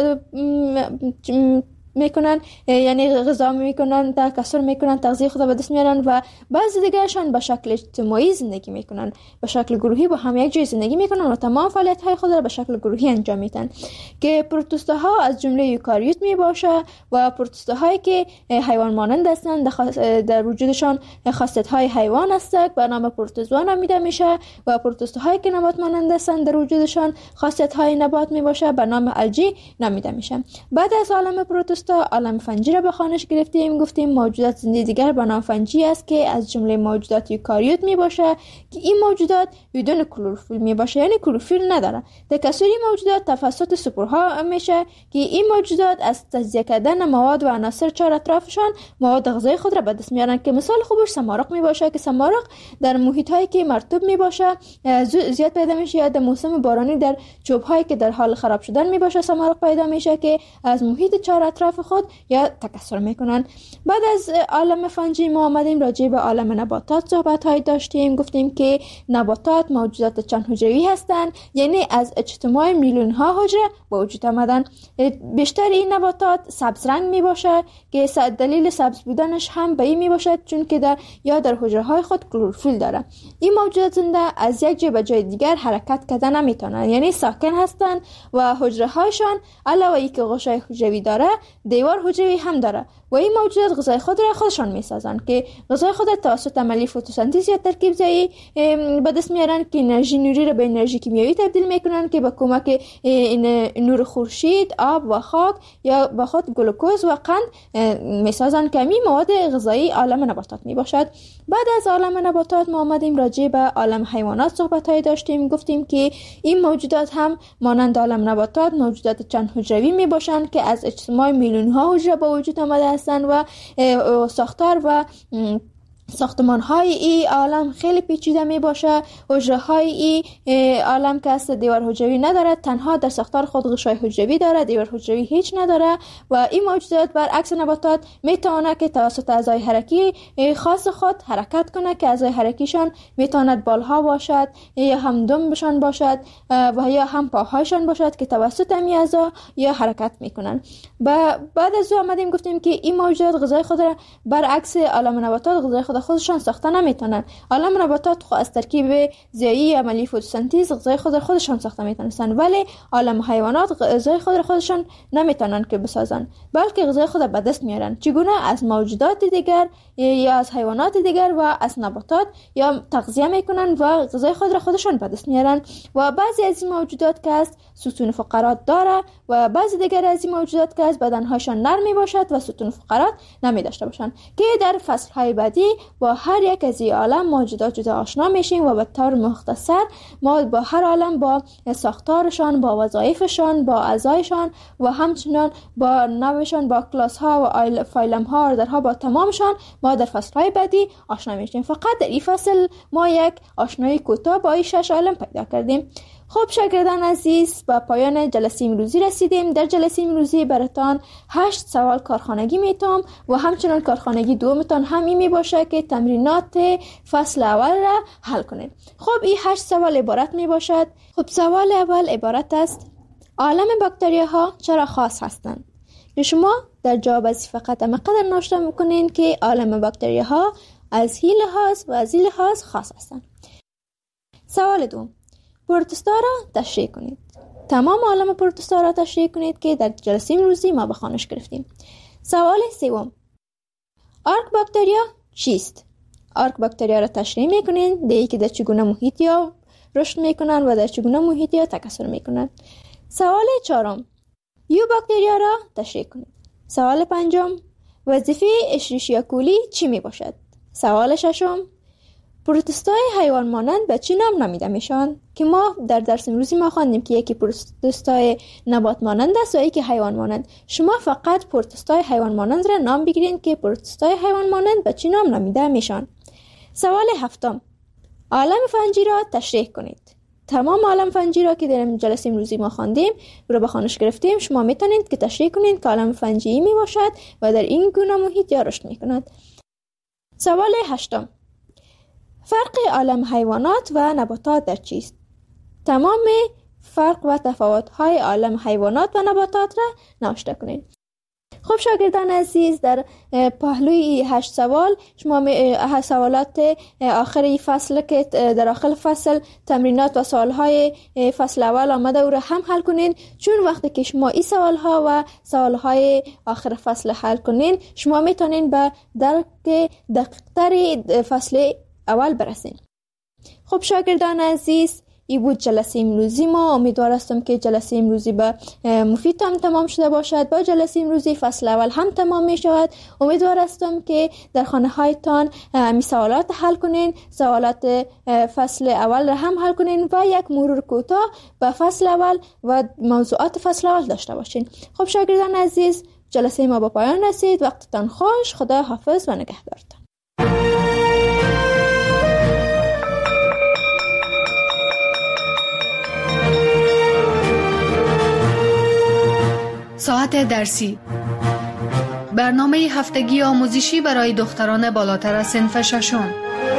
میکنن، یعنی غذا میکنن، تکثر میکنن، تغذیه خود را به دست میارن و بعضی دیگرشان به شکل اجتماعی زندگی میکنن، به شکل گروهی با هم یک جای زندگی میکنن و تمام فعالیت های خود را به شکل گروهی انجام میدن که پروتوستاها از جمله یوکاریوت میباشه و پروتوستاهایی که حیوان مانند هستند در وجودشان خاصیت های حیوان هستند به نام پروتوزوا نامیده میشه و پروتوستاهایی که نبات مانند هستند در وجودشان خاصیت های نبات میباشه به نام الژی نامیده میشه. بعد از عالم پروتوستا عالم فنجی را به خوانش گرفتیم. گفتیم موجودات زنده دیگر به نام فنجی است که از جمله موجودات یوکاریوت می باشه که این موجودات بدون کلروفیل می باشه، یعنی کلروفیل نداره. تکثری موجودات توسط سپورها میشه که این موجودات از تجزیه کردن مواد و عناصر چهار اطرافشان مواد غذایی خود را به دست میارن که مثال خوبش سمارق می باشه که سمارق در محیط هایی که مرطوب می باشه زیاد پیدا میشه، یا در موسم بارانی در چوب هایی که در حال خراب شدن می باشه سمارق پیدا میشه که از محیط چهار اطراف خود یا تکثر میکنن. بعد از عالم فنجی ما آمدیم راجع به عالم نباتات صحبت های داشتیم. گفتیم که نباتات موجودات چند حجروی هستند، یعنی از اجتماع میلیون ها حجره به وجود آمدن. بیشتر این نباتات سبز رنگ می باشه که دلیل سبز بودنش هم به این می باشد چون که در حجره های خود کلروفیل داره. این موجودات زنده از یک جای به جای دیگر حرکت کردن نمیتونن، یعنی ساکن هستند و حجره هایشان علاوه ای که غشای حجروی داره دیوار حجروی هم داره و این موجودات غذای خود را خودشان میسازن که غذای خود توسط عملیه فتوسنتز یا ترکیب زایی به دست میارن که انرژی نوری را به انرژی کیمیایی تبدیل میکنن که با کمک نور خورشید، آب و خاک یا با خود گلوکوز و قند میسازن که این مواد غذایی عالم نباتات میباشد. بعد از عالم نباتات ما آمدیم راجع به عالم حیوانات صحبت های داشتیم. گفتیم که این موجودات هم مانند عالم نباتات موجودات چند حجروی میباشند که از اجتماع میلیون ها حجره به وجود آمده هستند و ساختار و ساختمان های ای عالم خیلی پیچیده می باشه. حجره های ای عالم که است دیوار حجروی نداره، تنها در ساختار خود غشای حجروی داره، دیوار حجروی هیچ نداره و این موجودات برعکس نباتات میتونه که توسط اعضای حرکی خاص خود حرکت کنه که اعضای حرکیشان میتواند بالها باشد یا هم دمبشان باشد و یا هم پاهایشان باشد که توسط این اعضا یا حرکت میکنن. بعد از او آمدیم گفتیم که این موجودات غذای خود را برعکس عالم نباتات غذای خود خود خودشان ساخته نمیتونن. عالم نباتات از ترکیب ضیایی عملی فتوسنتز غذای خودشان ساخته میتونن، ولی عالم حیوانات غذای خودشان نمیتونن که بسازن، بلکه غذای خود به دست میارن. چگونه؟ از موجودات دیگر یا از حیوانات دیگر و از نباتات یا تغذیه میکنن و غذای خودشان به دست میارن. و بعضی از این موجودات که است ستون فقرات داره و بعضی دیگر از این موجودات که است بدنهاشان نرم می باشد و ستون فقرات نمی داشته باشند، که در فصلهای بعدی با هر یک از این عالم موجودات جدا آشنا میشیم و به طور مختصر ما با هر عالم با ساختارشان، با وظایفشان، با اعضایشان و همچنان با نوعشان، با کلاس ها و فایلم ها، اردرها، با تمامشان ما در فصلهای بعدی آشنا میشیم. فقط در این فصل ما یک آشنایی کوتاه با این 6 عالم پیدا کردیم. خب شاگردان عزیز، به پایان جلسه امروزی رسیدیم. در جلسه امروزی براتان 8 سوال کارخانگی میتونم و همچنان کارخانگی دومتان همین می باشه که تمرینات فصل اول را حل کنید. خب این 8 سوال عبارت می باشد. خب سوال اول عبارت است: عالم باکتریاها چرا خاص هستند؟ که شما در جواب از فقط مقدر نوشته میکنین که عالم باکتریاها از این لحاظ و از این لحاظ خاص هستند. سوال دوم: پروتوستا را تشریح کنید. تمام عالم پروتوستا را تشریح کنید که در جلسه امروزی ما به خوانش گرفتیم. سوال سوم: آرک باکتریا چیست؟ آرک باکتریا را تشریح میکنید، دیگه که در چگونه محیطی ها رشد میکنن و در چگونه محیطی ها تکثر میکنن. سوال چهارم: یو باکتریا را تشریح کنید. سوال پنجم: وظیفه اشریشیا کولی چی می باشد؟ سوال ششم: پروتوستای حیوان مانند به چی نام نامیده میشن؟ که ما در درس امروزی ما خواندیم که یکی پروتوستای نبات مانند است و یکی حیوان مانند. شما فقط پروتوستای حیوان مانند را نام بگیرید که پروتوستای حیوان مانند به چی نام نامیده میشن. سوال هفتم: عالم فنجی را تشریح کنید. تمام عالم فنجی را که در جلسه امروزی ما خواندیم رو به خوانش گرفتیم، شما میتونید که تشریح کنید که عالم فنجی می باشد و در این گونه محیط یا رشد میکند. سوال هشتم: فرق عالم حیوانات و نباتات در چیست؟ تمام فرق و تفاوت‌های عالم حیوانات و نباتات را نوشته کنید. خب شاگردان عزیز، در پهلوی 8 سوال شما سوالات آخری فصل که در آخر فصل تمرینات و سوالهای فصل اول آمده او را هم حل کنین، چون وقتی که شما این سوالها و سوالهای آخر فصل حل کنین شما میتونین به درک دقیق‌تر فصل اول برسین. خب شاگردان عزیز، این بود جلسه امروزی ما. امیدوار هستم که جلسه امروزی به مفید هم تمام شده باشد. با جلسه امروزی فصل اول هم تمام می شود. امیدوار هستم که در خانه هایتان می سوالات حل کنین، سوالات فصل اول را هم حل کنین و یک مرور کوتاه به فصل اول و موضوعات فصل اول داشته باشین. خب شاگردان عزیز، جلسه ما به پایان رسید. وقتتان خوش. خدا حافظ و نگهدارتان. ساعت درسی، برنامه هفتگی آموزشی برای دختران بالاتر از صنف ششم.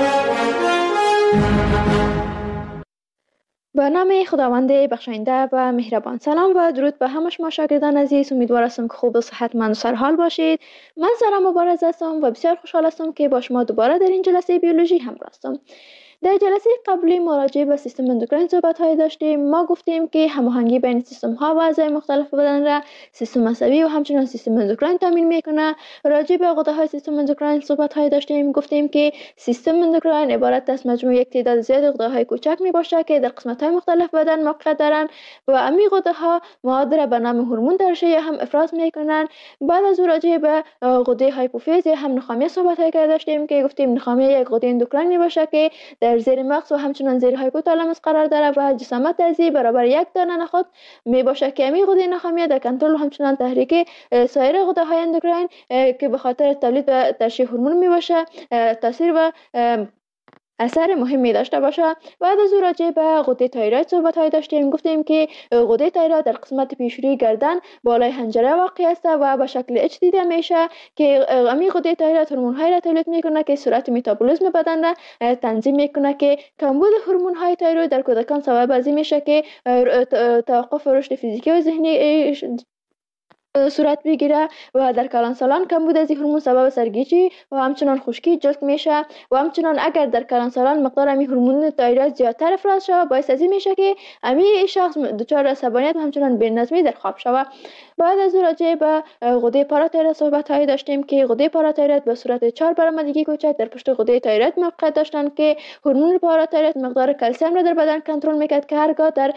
به نام خداوند بخشاینده و مهربان. سلام و درود به همه شما شاگردان عزیز. امیدوار هستم که خوب و صحتمند و سرحال باشید. من سارا مبارز هستم و بسیار خوشحال هستم که با شما دوباره در این جلسه بیولوژی همراه هستم. در جلسه قبلی ما راجع به سیستم اندوکراین صحبت‌های داشتیم. ما گفتیم که هماهنگی بین سیستم‌ها و اعضای مختلف بدن را سیستم عصبی و همچنین سیستم اندوکراین تامین میکنه. راجع به غده‌های سیستم اندوکراین صحبت‌های داشتیم. گفتیم که سیستم اندوکراین عبارت از مجموعه یک تعداد زیاد غده‌های کوچک میباشه که در قسمت‌های مختلف بدن موقع دارن و امی غده‌ها مواد را به نام هورمون در شیء هم افراز میکنن. بعد از راجع به غده هایپوفیز هم نخامیه صحبت‌های داشتیم که گفتیم نخامیه یک غده اندوکراین میباشه که در زیر مغز و همچنان زیر هایپوتالاموس قرار داره و جسامت ازی برابر یک دانه نخود می باشه که امی غده نخامیه در کنترل و همچنان تحریک سایر غده های اندوکراین که به خاطر تولید و ترشح هورمون می باشه تاثیر و اثر مهمی داشته باشه. بعد از راجع به غده تایروید صحبت های داشتیم. گفتیم که غده تایروید در قسمت پیشروی گردن بالای حنجره واقع است و به شکل اچ دیده میشه که امی غده تایروید هورمون های را تولید میکنه که سرعت متابولیسم بدن را تنظیم میکنه که کمبود هورمون های تایروید در کودکان سبب از این میشه که توقف رشد فیزیکی و ذهنی صورت بگیره و در کلان سالان کمبود از این هورمون سبب سرگیجی و همچنان خشکی جلد میشه و همچنان اگر در کلان سالان مقدار امی هورمون تایروید زیادتر افراز شود باعث از این میشه که امی شخص دچار عصبانیت و همچنان بی‌نظمی در خواب شود. بعد از راجع به غده پاراتایروید صحبت هایی داشتیم که غده پاراتایروید به صورت 4 برآمدگی کوچک در پشت غده تایروید موقعیت داشتند که هورمون پاراتایروید مقدار کلسیم را در بدن کنترل میکرد که هرگاه در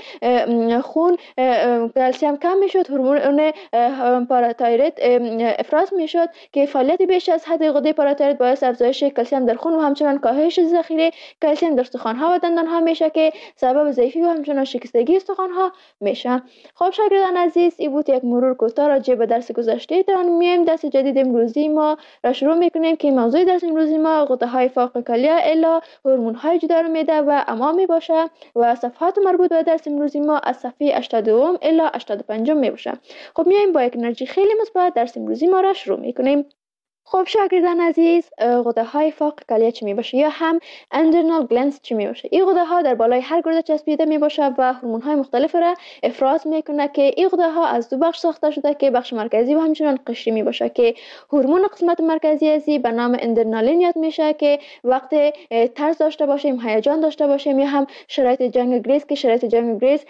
خون کلسیم کم میشد هورمون پاراتایروید افراز میشد که فعالیت بیش از حد غده پاراتایروید باعث افزایش کلسیم در خون و همچنان کاهش ذخیره کلسیم در استخوان‌ها و دندان‌ها میشه که سبب ضعیفی و همچنان شکستگی استخوان‌ها میشه. خب شاگردان عزیز این بود یک مرور کوتاه راجع به درس گذشته. تا میایم درس جدید امروزی ما را شروع میکنیم که موضوع درس امروزی ما غده‌های فوق کلیه الا هورمون‌های جدار میده و امامی باشه و صفحات مربوط به درس امروزی ما از صفحه 82 الا 85 می باشه. خب میایم با یک انرژی خیلی مثبت درس امروزی ما را شروع میکنیم. خب شاگردان عزیز غده های فوق کلیه چی می باشه یا هم اندرنال گلنس چی می باشه؟ این غده ها در بالای هر گرده چسبیده می باشه و هورمون های مختلف را افراز میکنه که این غده ها از دو بخش ساخته شده که بخش مرکزی و همچنان قشری می باشه که هورمون قسمت مرکزی ازی به نام اندرنالین یاد میشه که وقتی ترس داشته باشیم هیجان داشته باشیم یا هم شرایط جنگ گریز که شرایط جنگ گریز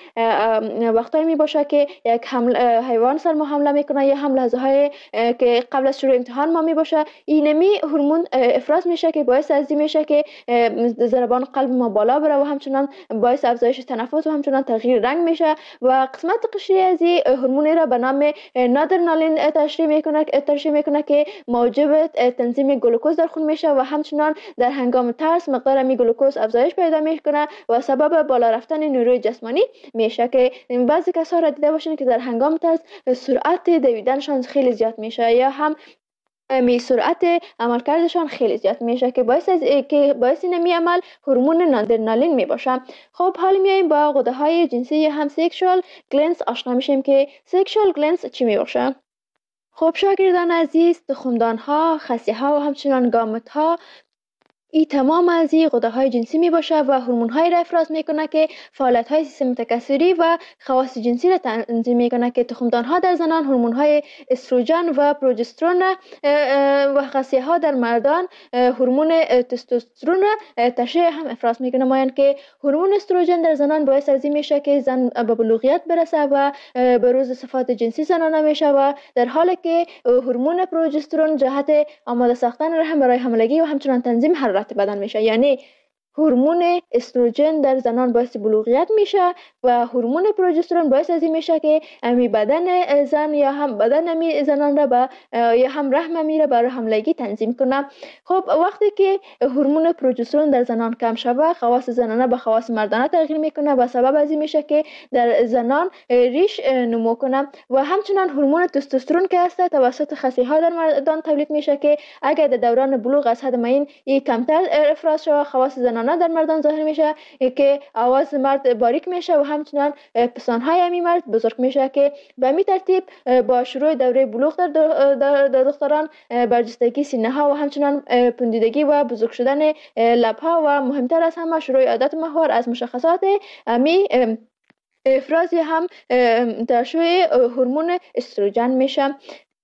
وقتایی می باشه که یک حیوان سر ما حمله میکنه یا هم لحظه های که قبل از شروع امتحان ما می باشه اینمی هورمون افراز میشه که باعث از این میشه که ضربان قلب ما بالا بره و همچنان باعث افزایش تنفس و همچنان تغییر رنگ میشه و قسمت قشری از این هورمونی را به نام نادرنالین ترشیح میکنه که موجب تنظیم گلوکوز در خون میشه و همچنان در هنگام ترس مقدار می گلوکوز افزایش پیدا میکنه و سبب بالا رفتن نیروی جسمانی میشه که بعضی کسا را دیده باشین که در هنگام ترس سرعت دویدنشان خیلی زیاد میشه یا هم سرعت عملکردشان خیلی زیاد میشه که باعث نمی عمل هورمون نادرنالین می باشه. خب حالا میایم با غده های جنسی یا هم سکشوال گلنس آشنا میشیم که سکشوال گلنس چی می باشه. خب شاگردان عزیز تخمدان ها خصیه ها و همچنان گامت ها این تمام از این غده های جنسی می باشه و هورمون های را افراز میکنه که فعالیت های سیستم تکثری و خواص جنسی را تنظیم میکنه که تخمدان ها در زنان هورمون های استروژن و پروژسترون و خصیه ها در مردان هورمون تستوسترون را تشریح هم افراز میکنه مایند که هورمون استروژن در زنان باعث از این میشه که زن به بلوغیت برسه و بروز صفات جنسی زنانه میشه و در حالی که هورمون پروژسترون جهت آماده ساختن رحم برای حاملگی و همچنان تنظیم حرارت بدن میشه. یعنی هورمون استروژن در زنان باعث بلوغیت میشه و هورمون پروژسترون باعث از این میشه که امی بدن زن یا هم بدن امی زنان را یا هم رحم امی را برای حملگی تنظیم کنه. خب وقتی که هورمون پروژسترون در زنان کم شود خواص زنانه به خواص مردانه تغییر میکنه و سبب از این میشه که در زنان ریش نمو کنه و همچنان هورمون تستوسترون که هست توسط خصیه ها در مردان تولید میشه که اگر در دوران بلوغ از حد معین کمتر افراز شود خواص زنانه در مردان ظاهر میشه که آواز مرد باریک میشه و همچنان پستانهای امی مرد بزرگ میشه که به همین ترتیب با شروع دوره بلوغ در دختران برجستگی سینه ها و همچنان پوندیدگی و بزرگ شدن لب ها و مهمتر از همه شروع عادت ماهوار از مشخصات امی افراز هم ترشح هورمون استروژن میشه.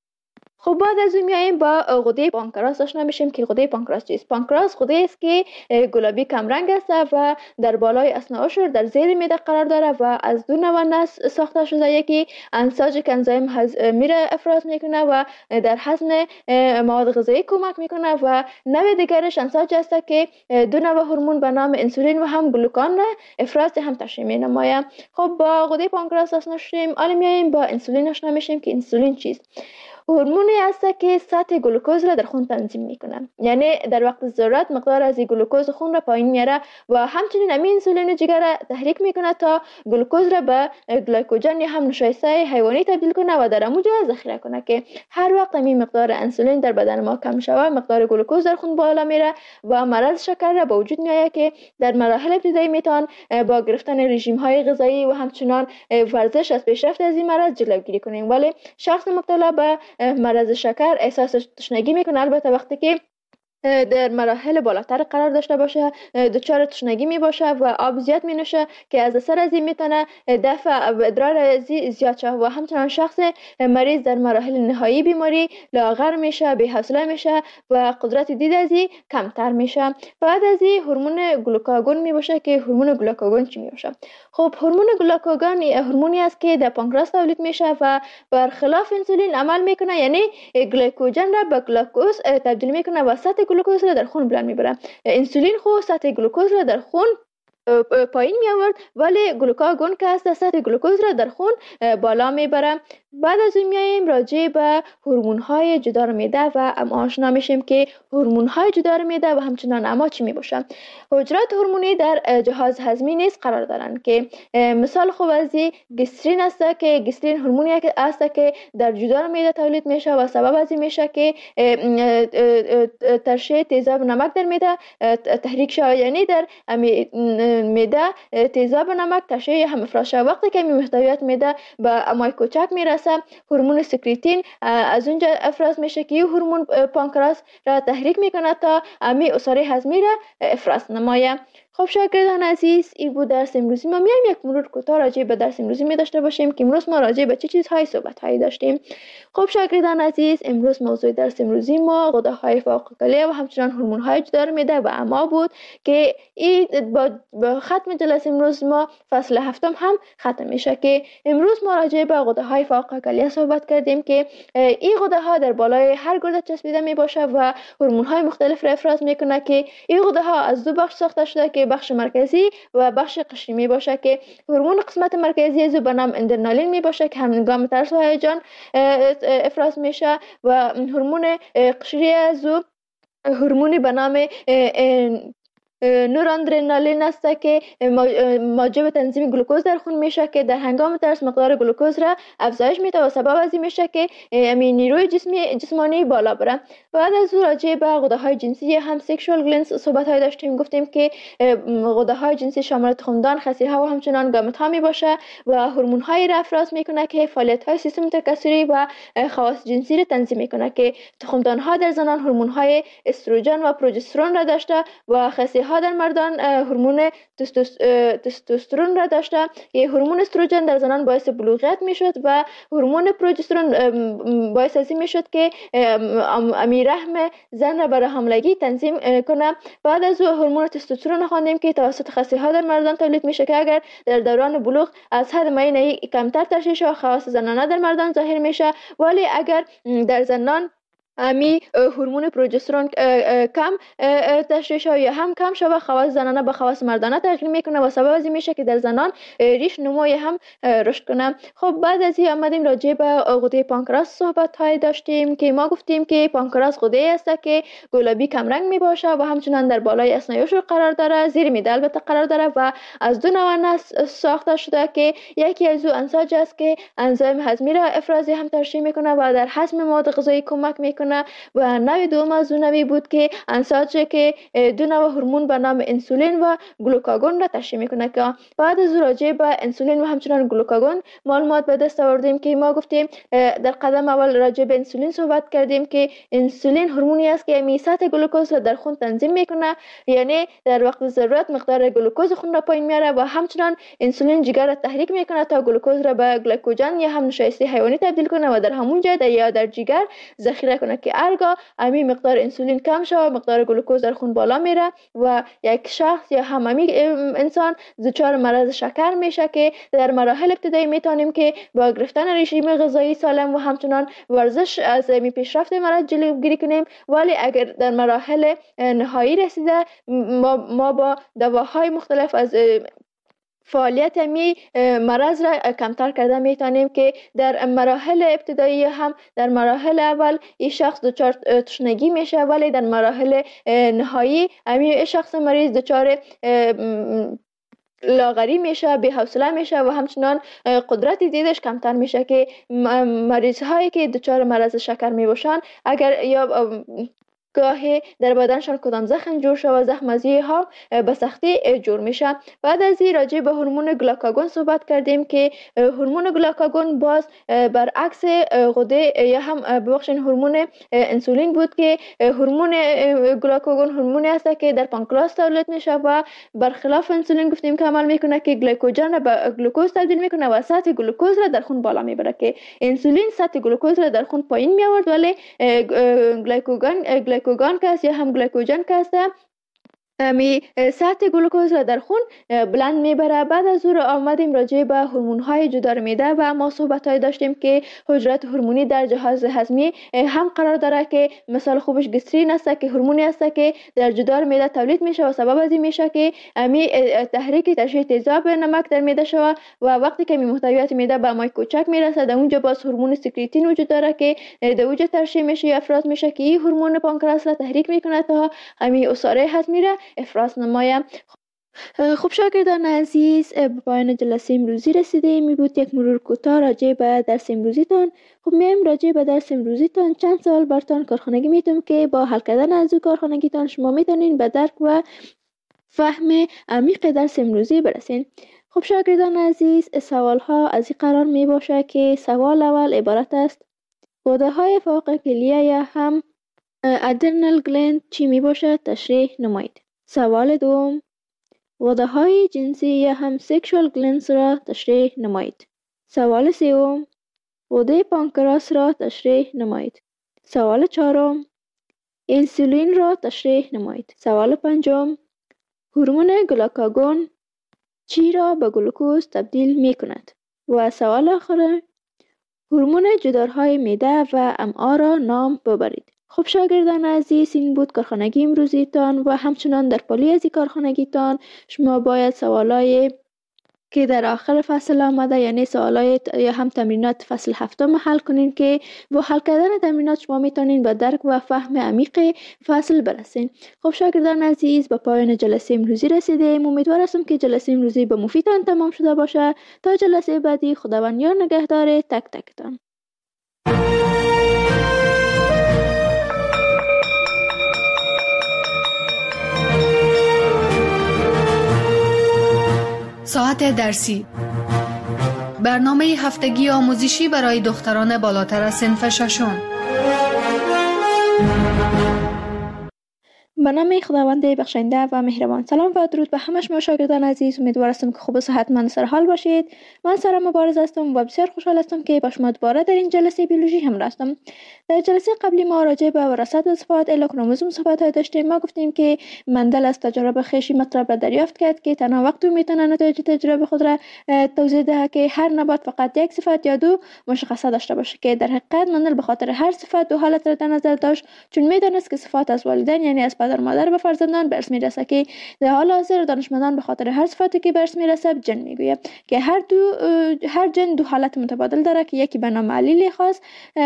خب بعد از اون میایم با غده پانکراس آشنا میشیم که غده پانکراس چیست؟ پانکراس غده است که گلابی کم رنگ است و در بالای اثناء عشر در زیر معده قرار داره و از دو نوع نسج ساخته شده. یکی انساج که انزایم هضمی را افراز میکنه و در هضم مواد غذایی کمک میکنه و نوع دیگرش انساج است که دو نوع هورمون به نام انسولین و هم گلوکان را افراز هم تشریح مینماید. خب با غده پانکراس آشنا شدیم. حالا میایم با انسولین آشنا میشیم که انسولین چیست؟ هورمونی است که سطح گلوکوز را در خون تنظیم میکنه. یعنی در وقت ضرورت مقدار از گلوکوز خون را پایین میاره و همچنین همین انسولین جگر را تحریک میکنه تا گلوکوز را به گلیکوژن یا هم نشایسته حیوانی تبدیل کنه و در اموجه ذخیره کنه که هر وقت همین مقدار انسولین در بدن ما کم شود مقدار گلوکوز در خون بالا میره و مرض شکر را به وجود میآید که در مراحل ابتدایی میتوان با گرفتن رژیم های غذایی و همچنان ورزش از پیشرفت از این مرض جلوگیری کنیم. ولی شخص مبتلا به مرض شکر احساس تشنگی میکنه البته وقتی که در مراحل بالاتر قرار داشته باشه، دچار تشنگی می باشه و آب زیاد می نوشه که از اثر از این میتونه دفع ادرار زیاد شه و همچنان شخص مریض در مراحل نهایی بیماری لاغر میشه، بی حوصله میشه و قدرت دید از این کمتر میشه. بعد از این هورمون گلوکاگون می باشه که هورمون گلوکاگون چی می باشه؟ خب هورمون گلوکاگون هورمونی است که در پانکراس تولید میشه و برخلاف انسولین عمل میکنه، یعنی گلیکوژن را به گلوکوز تبدیل میکنه و سطح گلوکوز را در خون بلند میبره. انسولین خو سطح گلوکوز را در خون پایین می آورد، ولی گلوکاگون که است سطح گلوکوز را در خون بالا میبره. بعد از اون میایم راجع به هورمون های جدار معده و اما آشنا میشیم که هورمون های جدار معده و همچنان اما چی می باشه. حجرات هورمونی در جهاز هضمی نیز قرار دارند که مثال خوب از گسترین است که گسترین هورمونی است که در جدار معده تولید میشه و سبب از این میشه که ترشح تیزاب نمک در معده تحریک شود، یعنی در معده تیزاب نمک ترشح هم افراز شود. وقتی که محتویات معده به امای کوچک میرسه، هورمون سکریتین از اونجا افراز میشه که این هورمون پانکراس را تحریک میکنه تا امی عصاره هضمی را افراز نمایه. خب شاگردان عزیز، این بود درس امروزی ما. میایم یک مرور کوتاه راجع به درس امروزی می داشته باشیم که امروز ما راجع به چه چیزهای صحبت هایی داشتیم. خب شاگردان عزیز، امروز موضوع درس امروزی ما غده‌های فوق کلیه و همچنان هورمون های جدار معده و اما بود که این با ختم جلسه امروز ما فصل هفتم هم ختم میشه که امروز ما راجع به غده‌های فوق کلیه صحبت کردیم که این غده‌ها در بالای هر گرده چسبیده می باشه و هورمون های مختلف را افراز میکنه که این غده‌ها از دو بخش ساخته شده که بخش مرکزی و بخش قشری می باشه که هورمون قسمت مرکزی از به نام اندرنالین می باشه که هنگام ترس و هیجان افراز میشه و هورمون قشری از هورمونی به نام نوراندرنالین است که موجب تنظیم گلوکوز در خون میشه که در هنگام ترس مقدار گلوکوز را افزایش میده و سبب از این میشه که نیروی جسمانی بالا بره. بعد از او راجع به غده‌های جنسی هم سکشوال گلندز صحبت های داشتیم. گفتیم که غده‌های جنسی شامل تخمدان، خصی‌ها و همچنان گامت‌ها می باشه و هورمون های را افراز میکنه که فعالیت‌های سیستم تکثری و خواص جنسی را تنظیم میکنه که تخمدان‌ها در زنان هورمون های استروژن و پروژسترون را داشته و خصی‌ها در مردان هورمون تستوسترون را داشته. هورمون استروژن در زنان باعث بلوغیت میشد و هورمون پروژسترون باعث از این میشد که رحم زن را برای حاملگی تنظیم کنه. بعد از هورمون تستوسترون خواندیم که توسط خصی‌ها در مردان تولید میشه که اگر در دوران بلوغ از حد معین کمتر ترشح شه خواص زنانه در مردان ظاهر میشه، ولی اگر در زنان هورمون پروژسترون کم ترشح شه یا هم کم شه خواص زنانه به خواص مردانه تغییر میکنه و سبب از این میشه که در زنان ریش نموی هم رشد کنه. خب بعد از این آمدیم راجع به غده پانکراس صحبت های داشتیم که ما گفتیم که پانکراس غده است که گلابی کم رنگ می باشه و همچنان در بالای اسنایوش قرار داره، زیر معده البته قرار داره و از دو نوع ساخته شده که یکی از او انساج است که انزیم هضمی را افرازی هم ترشح میکنه و در هضم مواد غذایی کمک میکنه و نوع دوم از اون نوعی بود که انساج که دو نوع هورمون به نام انسولین و گلوکاگون را ترشح میکنه. که بعد از راجع به انسولین و همچنان گلوکاگون معلومات به دست آوردیم که ما گفتیم در قدم اول راجع به انسولین صحبت کردیم که انسولین هورمونی است که سطح گلوکوز را در خون تنظیم میکنه، یعنی در وقت ضرورت مقدار گلوکوز خون را پایین میاره و همچنان انسولین جگر را تحریک میکنه تا گلوکوز را به گلیکوژن یا هم نشایسته حیوانی تبدیل کنه و در همون جای یا در جگر ذخیره کنه که هرگاه امی مقدار انسولین کم شود مقدار گلوکوز در خون بالا میره و یک شخص یا هم انسان دچار مرض شکر میشه که در مراحل ابتدایی میتونیم که با گرفتن رژیم غذایی سالم و همچنان ورزش از پیشرفت مرض جلوگیری کنیم، ولی اگر در مراحل نهایی رسیده ما با دواهای مختلف از فعالیت مرض را کمتر کرده میتونیم که در مراحل ابتدایی هم در مراحل اول این شخص دچار تشنگی میشه، ولی در مراحل نهایی این شخص مریض دچار لاغری میشه، بی حوصله میشه و همچنان قدرت دیدش کمتر میشه که مریض هایی که دچار مرض شکر می باشن اگر یا گاهی در بدنشان کدام زخم جور شود، زخم از ها به سختی جور میشه. بعد از این راجع به هورمون گلاکاگون صحبت کردیم که هورمون گلاکاگون باز برعکس غده یا هم ببخشید هورمون انسولین بود که هورمون گلاکاگون هورمونی است که در پانکراس تولید میشه و برخلاف انسولین گفتیم که عمل میکنه که گلیکوژن را به گلوکوز تبدیل میکنه و سطح گلوکوز را در خون بالا میبره، که انسولین سطح گلوکوز را در خون پایین می آورد، ولی گلیکوگان که است یا هم گلیکوژن که است می سطح گلوکوز را در خون بلند میبره. بعد از او آمدیم راجع به هورمون های جدار معده و ما صحبت های داشتیم که حجرات هورمونی در جهاز هضمی هم قرار داره که مثال خوبش گسترین است که هورمونی است که در جدار معده تولید میشه و سبب از این میشه که می تحریک ترشح تیزاب نمک در معده شود و وقتی که محتویات معده به مای کوچک میرسه در اونجا باز هورمون سکریتین وجود داره که در اونجا ترشح میشه یا افراز میشه که این هورمون پانکراس را تحریک میکنه تا همین عصاره هضمی را افراز نمایم. خب شاگردان عزیز، به پایان جلسه امروزی رسیده. می بود یک مرور کوتاه راجع به درس امروزیتان. خب میم راجع به درس امروزیتان چند سوال براتون کارخانگی میتونم که با حل کردن از او کارخانگیتان شما میتونین به درک و فهم عمیق درس امروزی برسین. خب شاگردان عزیز، سوال ها از این قرار می باشه که سوال اول عبارت است: غده های فوق کلیه یا هم ادرنال گلند چی می باشه؟ تشریح نمایید. سوال دوم: غده های جنسی یا هم سکشوال گلندز را تشریح نمایید. سوال سوم: غده پانکراس را تشریح نمایید. سوال چهارم: انسولین را تشریح نمایید. سوال پنجم: هورمون گلاکاگون چی را به گلوکوز تبدیل می کند؟ و سوال آخر: هورمون جدارهای معده و امعا را نام ببرید. خب شاگردان عزیز، این بود کارخانگی امروزیتان و همچنان در پالی از این کارخانگیتان شما باید سوالای که در آخر فصل آمده یعنی سوالای یا هم تمرینات فصل هفتم حل کنین که با حل کردن تمرینات شما میتونین به درک و فهم عمیق فصل برسین. خب شاگردان عزیز، به پایان جلسه امروزی رسیدیم. امیدوار هستم که جلسه امروزی به مفیدتان تمام شده باشه. تا جلسه بعدی، خداوند یار نگهدار تک تکتان. ساعت درسی، برنامه هفتگی آموزشی برای دختران بالاتر از صنف ششم. به نام خداوند بخشنده و مهربان. سلام و درود به همه شما شاگردان عزیز. امیدوار هستم که خوب و صحتمند سرحال باشید. من سارا مبارز هستم و بسیار خوشحال هستم که با شما دوباره در این جلسه بیولوژی همراه هستم. در جلسه قبلی ما راجع به وراثت و صفات الکروموزوم صحبت داشتیم. ما گفتیم که مندل از تجربه خویش مطلب را دریافت کرد که تنها وقت میتونه نتایج تجربه خود را توضیح دهد که هر نبات فقط یک صفت یا دو مشخصه داشته باشه، که در حقیقت مندل به خاطر هر صفت دو حالت را در نظر داشت، چون میدانست که صفات از والدین یعنی از پدر مادر به فرزندان به ارث میرسه، که در حال حاضر دانشمندان به خاطر هر صفتی که به ارث میرسه جن میگوید که هر جن دو حالت متبادل داره که یکی به نام علیل خاص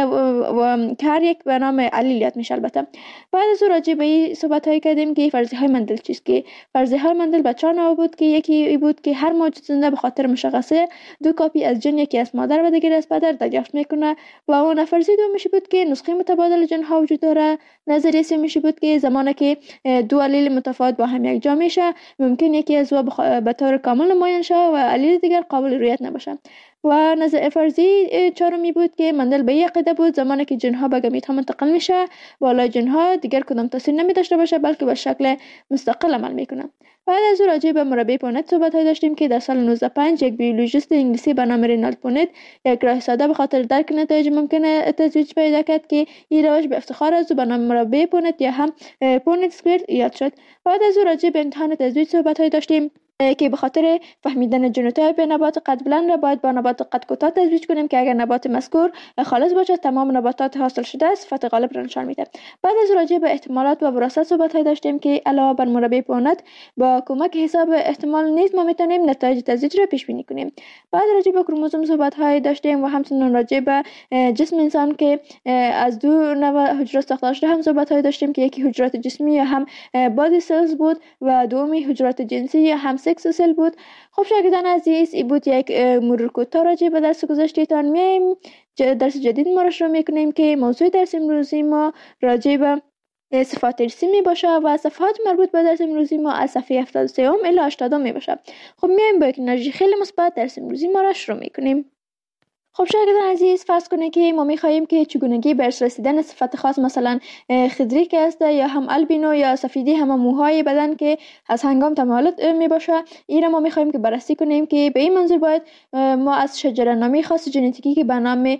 و که هر یک به نام علیلیت میشه. البته بعد از راجع به این صحبت هایی کردیم که فرضیه های مندل چیست، که فرضیه های مندل به 4 نوع بود، که یکی بود که هر موجود زنده به خاطر مشخصه دو کاپی از جن، یکی از مادر و دیگری از پدر دریافت میکنه، و اون فرضیه دوم بود که نسخه متبادل جن ها وجود داره. نظریه سوم بود که زمانی که دو علیل متفاوت با هم یک جا میشه ممکن یکی از به طور کامل نمایان شه و علیل دیگر قابل رؤیت نباشه. و نظریه فرضی چهارمی بود که مندل به یک عقیده بود زمانی که جنها به گمیت ها منتقل میشه بالای جنها دیگر کدام تاثیر نمی داشته باشه بلکه به شکل مستقل عمل میکنه. بعد از او راجع به مربع پونت صحبت های داشتیم که در سال 1905 یک بیولوژیست انگلیسی به نام رینالد پونت یک راه ساده به خاطر درک نتایج ممکنه تزریق پیدا کرد که این روش به افتخار از او به نام مربع پونت یا هم پونت اسکوئر یاد شد. بعد از او راجع به امتحان تزریق صحبت های داشتیم که به خاطر فهمیدن ژنوتایپ نبات قد بلند را باید با نبات قد کوتاه تزریق کنیم که اگر نبات مذکور خالص باشد تمام نباتات حاصل شده صفت غالب را نشان میده. بعد از راجع به احتمالات و وراثت صحبت های داشتیم که علاوه بر مربع پونت با کمک حساب احتمال نیز ما میتونیم نتایج تزریق را پیش بینی کنیم. بعد راجع به کروموزوم صحبت های داشتیم و همچنین راجع به جسم انسان که از دو نوع حجرات ساخته شده هم صحبت های داشتیم که یکی حجرات جسمی یا هم بادی سلز بود و دومی حجرات جنسی یا هم سکس سل بود. خب شاگردان عزیز، این بود یک مرور کوتاه راجع به درس گذشته‌تان. میایم درس جدید ما را شروع میکنیم که موضوع درس امروزی ما راجع به صفات ارثی می باشه و صفات مربوط به درس امروزی ما از صفحه 73 الی 80 می باشه. خب میایم با یک انرژی خیلی مثبت درس امروزی ما را شروع میکنیم. خب شاگردان عزیز، فرض کنید که ما میخواهیم که چگونگی به ارث رسیدن صفت خاص مثلا خضری که است یا هم البینو یا سفیدی هم موهای بدن که از هنگام تمالد می باشه، این را ما میخواهیم که بررسی کنیم که به این منظور باید ما از شجره نامی خاص ژنتیکی که به نام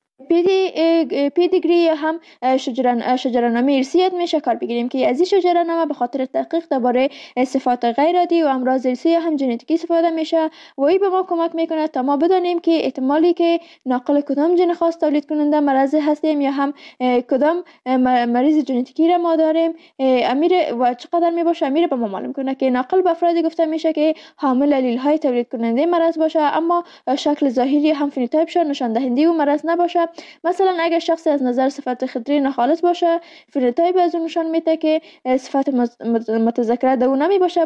پیدیگری یا هم شجره نامی ارثیت میشه کار بگیریم که از این شجره نامه به خاطر تحقیق درباره صفات غیر عادی و امراض ارثی هم ژنتیکی استفاده میشه و این به ما کمک میکنه تا ما بدانیم که احتمالی که ناقل کدام ژن خاص تولید کننده مرض هستیم یا هم کدام مریض ژنتیکی را ما داریم امیر و چقدر می باشه. امیر به ما معلوم کنه که ناقل به افرادی گفته میشه که حامل الیل های تولید کننده مرض باشه اما شکل ظاهری هم فنوتایپشون نشان دهنده و مرض نباشه. مثلا اگر شخصی از نظر صفت خضری ناخالص باشه، فنوتایپ از اون نشان میده که صفت متذکره دو نمی باشه،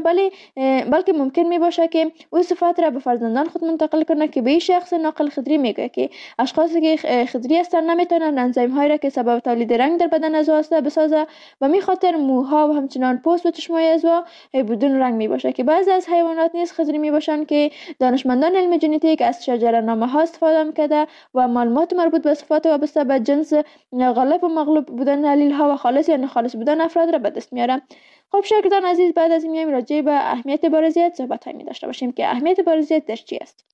بلکه ممکن می باشه که او صفات را به فرزندان خود منتقل کنه که به این شخص ناقل خضری میگه که اشخاصی که خضری هستند نمیتونن انزیم هایی را که سبب تولید رنگ در بدن از هسته بسازه و می خاطر موها و همچنان پوست و چشمای از بدون رنگ می باشه که بعضی از حیوانات نیز خضری می باشن که دانشمندان علم ژنتیک از شجره نامه ها استفاده میکرده و معلومات مربوط به صفات وابسته به جنس غالب و مغلوب بودن الیل ها و خالص یا ناخالص بودن افراد را به دست میاره. خب شاگردان عزیز، بعد از این میایم راجع به اهمیت بارزیت صحبت هایی داشته باشیم که اهمیت بارزیت در چی است.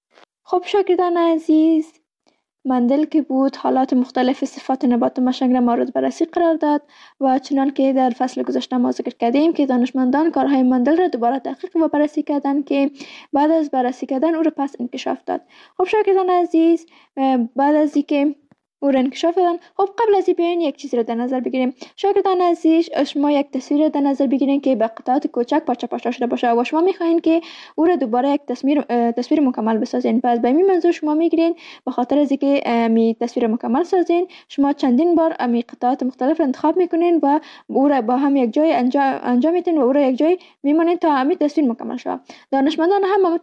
خب شاگردان عزیز، مندل که بود حالات مختلف صفات نبات و مشنگ را مورد بررسی قرار داد و چنان که در فصل گذشته ما ذکر کردیم که دانشمندان کارهای مندل را دوباره تحقیق و بررسی کردند که بعد از بررسی کردن او را پس انکشاف داد. خب شاگردان عزیز، بعد از اینکه او را انکشاف دادن، خب قبل از این بیاین یک چیز را در نظر بگیریم. شاگردان عزیز، شما یک تصویر در نظر بگیرین که به قطعات کوچک پارچه شده باشه و شما میخواین که او را دوباره یک تصویر مکمل بسازین. پس به این منظور شما میگیرین به خاطر از اینکه می تصویر مکمل سازین، شما چندین بار می قطعات مختلف را انتخاب میکنین و او را با هم یک جای انجام میدین و او را یک جای میمونین تا همین تصویر مکمل شه. دانشمندان هم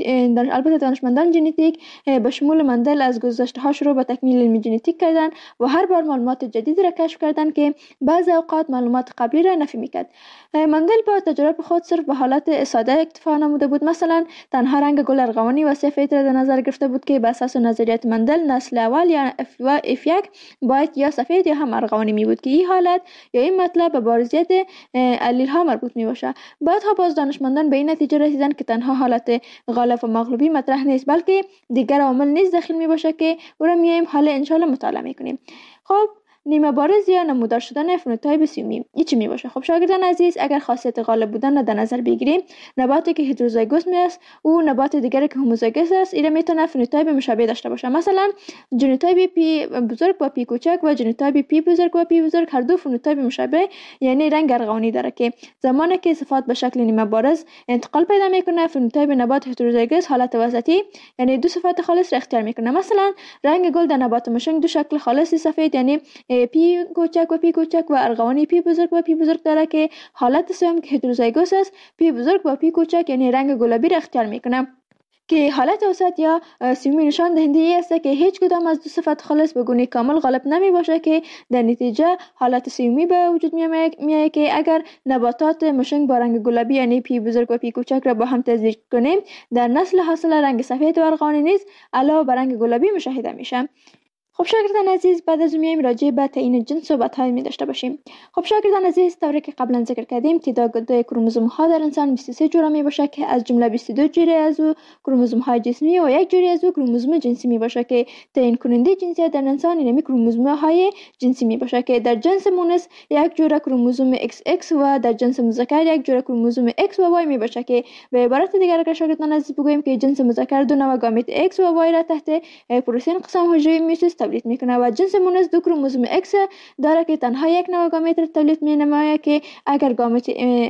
البته دانشمندان ژنتیک به شمول مندل از گذشته ها شروع به تکمیل علم ژنتیک کردن و هر بار معلومات جدید را کشف کردن که بعضی اوقات معلومات قبلی را نفی میکرد. مندل با تجربه خود صرف به حالت ساده اکتفا نموده بود. مثلا تنها رنگ گل ارغوانی و سفید را در نظر گرفته بود که بر اساس نظریات مندل نسل اول یا F1 باید یا سفید یا هم ارغوانی می بود که این حالت یا این مطلب به بارزیت الیل ها مربوط می باشه. بعدها باز دانشمندان به این نتیجه رسیدن که تنها حالت غالب و مغلوبی مطرح نیست، بلکه دیگر عوامل نیز داخل می باشه که او را میایم حالا ان شاء الله مطالعه میکنیم. خب نیمه بارز یا نمودار شدن فنوتایپ سیومی این چی می باشه؟ خب شاگردان عزیز، اگر خاصیت غالب بودن را در نظر بگیریم، نباتی که هتروزایگوس است و نبات دیگری که هوموزایگوس است، این میتونه فنوتایپ مشابه داشته باشه. مثلا ژنوتایپ پی بزرگ با پی کوچک و ژنوتایپ پی بزرگ و پی بزرگ هر دو فنوتایپ مشابه یعنی رنگ ارغوانی داره که زمانی که صفات به شکل نیمه بارز انتقال پیدا میکنه، فنوتایپ نبات هتروزایگوس حالت وسطی یعنی دو صفات خالص را اختیار میکنه. مثلا رنگ گل در نبات مشنگ دو شکل خالص سفید یعنی پی کوچک و پی کوچک و ارغوانی پی بزرگ و پی بزرگ داره که حالت سوم که هتروزایگوس است، پی بزرگ و پی کوچک یعنی رنگ گلابی را اختیار میکنه که حالت وسط یا سیومی نشان دهنده ای است که هیچ کدام از دو صفت خالص به گونه کامل غالب نمی باشه که در نتیجه حالت سیومی به وجود میاد که اگر نباتات مشنگ با رنگ گلابی یعنی پی بزرگ و پی کوچک را با هم تزریق کنیم، در نسل حاصل رنگ سفید و ارغوانی نیز علاوه بر رنگ گلابی مشاهده میشه. خب شاگردان عزیز، بعد از میایم راجع به تعیین جنس صحبت های می داشته باشیم. خب شاگردان عزیز، طوری که قبلا ذکر کردیم تعداد کروموزوم ها در انسان 23 جوره می باشه که از جمله 22 جوره از او کروموزوم های جسمی و یک جوره از او کروموزوم جنسی می باشه که تعیین کننده جنسیت در انسان اینمی کروموزوم های جنسی می باشه که در جنس مونس یک جوره کروموزوم XX و در جنس مذکر یک جوره کروموزوم X و Y می باشه که به عبارت دیگر اگر شاگردان عزیز بگوییم که جنس مذکر دو نوع گامیت X و Y را تحت پروتئین قسم حجره میوسیس تولید میکنه و جنس مونس دو کروموزوم X داره که تنها یک نوع گامیت را تولید مینماید که اگر گامیت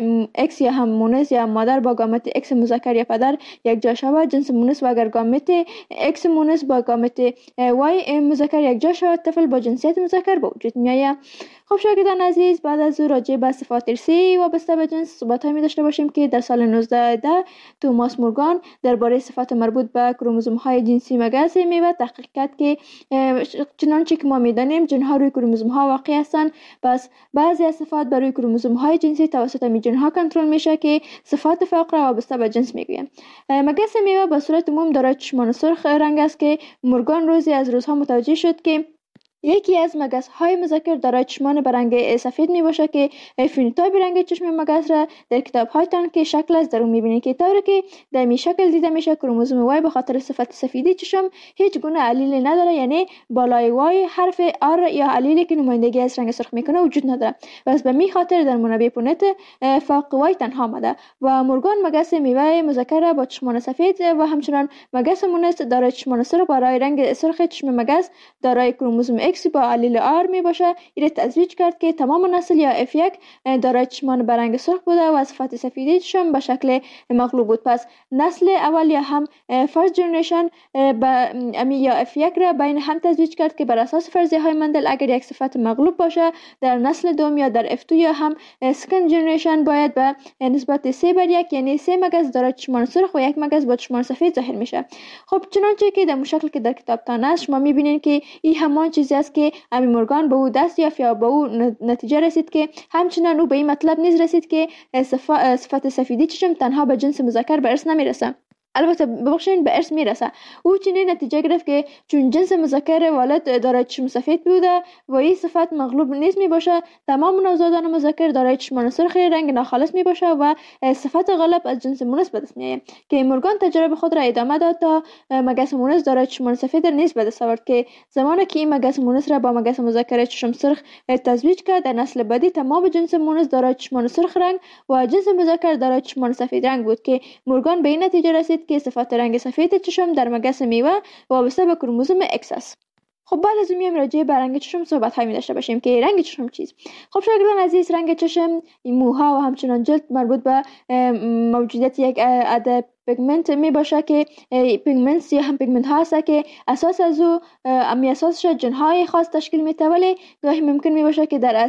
X یا هم مونس یا مادر با گامیت X مذکر یا پدر یک جا شود جنس مونس و اگر گامیت X مونس با گامیت Y مذکر یک جا شود طفل با جنسیت مذکر به وجود میآید. خب شاگردان عزیز، بعد از راجع به صفات ارثی وابسته به جنس صحبت‌هایی می داشته باشیم که در سال 1910 توماس مورگان درباره صفات مربوط به کروموزوم‌های جنسی مگس میوه تحقیق کرد که چنانچه که ما میدانیم جنها روی کروموزوم ها واقع هستند، پس بعضی از صفات بر روی کروموزوم های جنسی توسط می جنها کنترل میشه که صفات فقر وابسته به جنس میگویم. مگس میوه به صورت عموم دارای چشمان سرخ رنگ است که مورگان روزی از روزها متوجه شد که یکی از مگس های مذکر دارای چشمان به رنگ سفید می باشه که فینوتایپ رنگ چشم مگس را در کتاب هایتان که شکل از درون میبینید که طوری که در می شکل دیده میشه کروموزوم وای به خاطر صفت سفیدی چشم هیچ گونه علیلی نداره، یعنی بالای وای حرف آر یا علیلی که نمایندگی از رنگ سرخ میکنه وجود نداره. بس به می خاطر در منابع پونت فوق وای تنها آمده و مورگان مگس میوه مذکر با چشمان سفید و همچنان مگس مونس دارای چشمان سرخ برای رنگ سرخ چشم مگس دارای کروموزوم X با علیل آر می باشه. این تزویج کرد که تمام نسل یا F1 دارای چشمان به رنگ سرخ بوده و صفت سفیدی چشم به شکل مغلوب بود. پس نسل اول یا هم فرست جنریشن با امی یا F1 را بین هم تزویج کرد که بر اساس فرضیه های مندل اگر یک صفت مغلوب باشه در نسل دوم یا در F2 یا هم سکند جنریشن باید به نسبت 3:1 یعنی 3 مگس دارای چشمان سرخ و 1 مگس با چشمان سفید ظاهر میشه. خب چنانچه که در شکل که در کتابتان است شما میبینید که این همان چیزی است که امی مورگان به او دست یافت یا به او نتیجه رسید که همچنان او به این مطلب نیز رسید که صفت سفیدی چشم تنها به جنس مذکر به ارث نمیرسه، البته ببخشید به ارث میرسه. او چنین نتیجه گرفت که چون جنس مذکر والد دارای چشم سفید بوده و این صفت مغلوب نیست می باشه، تمام نوزادان مذکر دارای چشمان سرخ رنگ ناخالص می باشه و صفت غالب از جنس مونس به دست میآید. که مورگان تجربه خود را ادامه داد تا مگس مونس دارای چشمان سفید نیز به دست آورد که زمانی که این مگس مونس را با مگس مذکر چشم سرخ تزویج کرد در نسل بعدی تمام جنس مونس دارای چشمان سرخ رنگ و جنس مذکر دارای چشمان سفید رنگ بود که مورگان به این نتیجه رسید که صفت رنگ سفید چشم در مگس میوه وابسته به کروموزوم X است. خب بعد از میام راجع به رنگ چشم صحبت هایی داشته باشیم که رنگ چشم چیست. خب شاگردان عزیز، رنگ چشم، موها و همچنان جلد مربوط به موجودیت یک عده پیگمنت می باشه که پیگمنت یا هم پیگمنت ها هست که اساس از او اساسش جنهای خاص تشکیل میده، ولی گاهی ممکن می باشه که در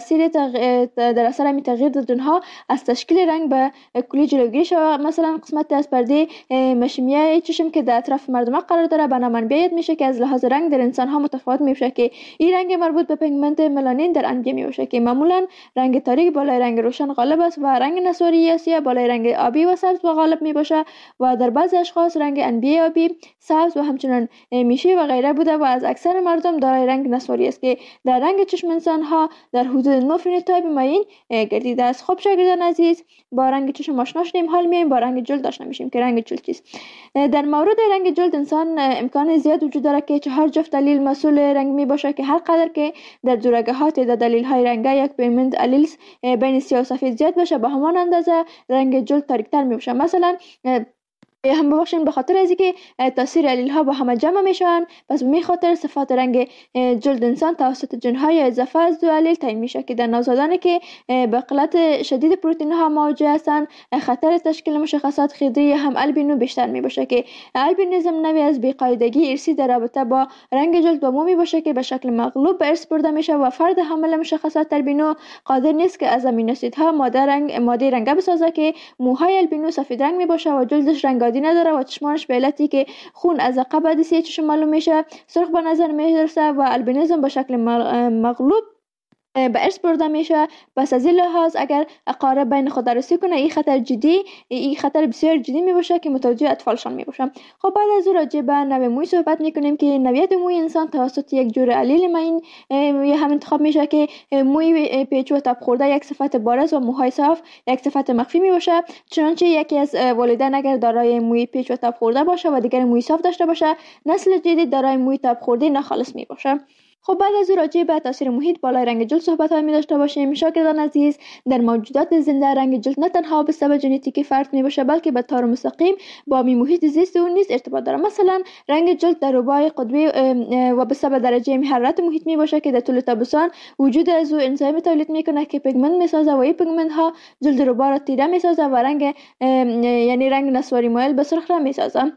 اثر می تغییر در جنها از تشکیل رنگ به کلی جلوگیری شود. مثلا قسمت از پرده مشیمیه چشم که در اطراف مردم قرار داره به نام بیاد میشه که از لحاظ رنگ در انسان ها متفاوت می باشه که این رنگ مربوط به پیگمنت ملانین در انبیاء می باشه که معمولا رنگ تاریک بالای رنگ روشن غالب است و رنگ نسواری یا سیاه بالای رنگ آبی و سبز و غالب می باشه و در بعضی اشخاص رنگ انبیاء آبی، سبز و همچنان میشی و غیره بوده و از اکثر مردم دارای رنگ نسواری است که در رنگ چشم انسان ها در حدود 9 فنوتایپ معین گردیده است. خب شاگردان عزیز، با رنگ چشم آشنا شدیم، حال میایم با رنگ جلد آشنا میشیم که رنگ جلد چیست. در مورد رنگ جلد انسان امکان زیاد وجود داره که 4 جفت دلیل مسئول رنگ می باشه که هر قدر که در جورگه‌ها تعداد دلیل های رنگ یک پیگمنت الیلز بین سیاه و سفید زیاد باشه به همان اندازه رنگ جلد تاریک‌تر می باشه. مثلا هم ببخشید به خاطر از اینکه تاثیر الیل ها با هم جمع میشن، پس به خاطر صفات رنگ جلد انسان توسط جنهای اضافه از دو الیل تعیین میشه که در نوزادانی که به قلت شدید پروتئین ها مواجه هستند خطر تشکیل مشخصات خیدی هم البینو بیشتر می باشه که البینیسم نوعی از بی‌قاعدگی ارثی در رابطه با رنگ جلد با مو می باشه که به شکل مغلوب به ارث برده میشه و فرد حامل مشخصات البینو قادر نیست که از امینو اسیدها ماده رنگ بسازه که موهای البینو سفید رنگ می باشه و جلدش رنگ نداره و چشمانش به علتی که خون از عقب عدسیه چشم معلوم میشه سرخ به نظر میرسه و البینیزم به شکل مغلوب به ارث برده میشه. پس از این لحاظ اگر اقارب بین خود درستی کنه این خطر بسیار جدی می باشه که متوجه اطفالشان می باشه. خب بعد از راجع به نوع موی صحبت میکنیم که نوعیت موی انسان توسط یک جور الیل معین هم انتخاب میشه که موی پیچ و تاب خورده یک صفت بارز و موهای صاف یک صفت مخفی می باشه. چنانچه یکی از والدین اگر دارای موی پیچ و تاب خورده باشه و دیگر موی صاف داشته باشه، نسل جدید دارای موی تاب خورده ناخالص می باشه. خب بعد از راجع به تاثیر محیط بالای رنگ جلد صحبت های می داشته باشیم. شاگردان عزیز، در موجودات زنده رنگ جلد نه تنها به سبب ژنتیکی فرد می باشه بلکه به طور مستقیم با محیط زیست اون نیز ارتباط داره. مثلا رنگ جلد در رباع قطبی و به سبب درجه حرارت محیط می باشه که در طول تابستان وجود از او انزیم تولید میکنه که پیگمنت میسازه و این پیگمنت ها جلد رباع را تیره میسازه و رنگ یعنی رنگ نسواری مایل به سرخ را میسازه.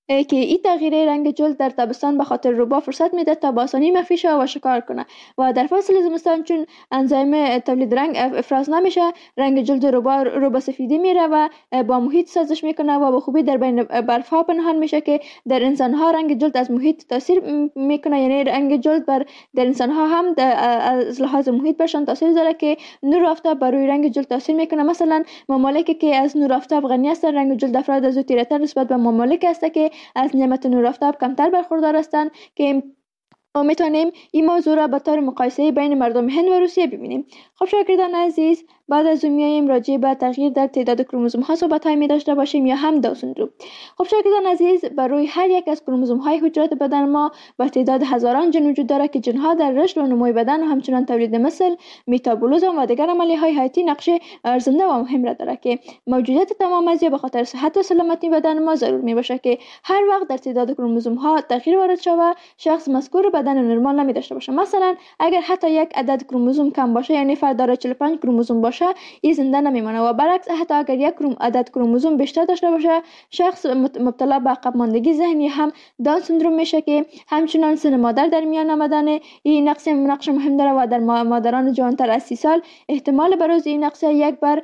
که این تغییر رنگ جلد در تابستان به خاطر روبا فرصت میده تا با آسانی مخفی شود و شکار کنه و در فصل زمستان چون انزایم تولید رنگ افراز نمیشه، رنگ جلد روبا سفیدی میره و با محیط سازش میکنه و به خوبی در بین برف ها پنهان میشه که در انسان ها رنگ جلد از محیط تاثیر میکنه. یعنی رنگ جلد در انسان ها هم از لحاظ محیط برشان تاثیر داره که نور آفتاب بر روی رنگ جلد تاثیر میکنه. مثلا ممالکی که از نور آفتاب غنی هستند، رنگ جلد افراد از او تیره‌تر نسبت به ممالکی است که از نعمت نور آفتاب کمتر برخوردار هستند که ما میتونیم این موضوع را به طور مقایسه بین مردم هند و روسیه ببینیم. خب شاگردان عزیز، بعد از اون میایم راجع به تغییر در تعداد کروموزوم ها صحبت می داشته باشیم یا هم داون سندروم. خب شاگردان عزیز، بر روی هر یک از کروموزوم های حجرات بدن ما با تعداد هزاران ژن وجود داره که ژن ها در رشد و نمو بدن و همچنان تولید مثل، متابولیسم و دیگر عملیه های حیاتی نقش ارزنده و مهم را داره که موجودیت تمام از به خاطر صحت و سلامتی بدن ما ضرور می باشه که هر وقت در تعداد کروموزوم ها تغییر وارد شود شخص مذکور بدن نرمال نمی داشته باشه. مثلا اگر حتی یک عدد کروموزوم کم باشه، یعنی فرد داره 45 کروموزوم باشه، این زنده نمیمونه و برعکس حتی اگر یک عدد کروموزوم بیشتر داشته باشه شخص مبتلا به عقب ماندگی ذهنی هم داون سندروم میشه که همچنان سن مادر در میان آمدن این نقص مهم داره و در مادران جوانتر از 30 سال احتمال بروز این نقص 1 بر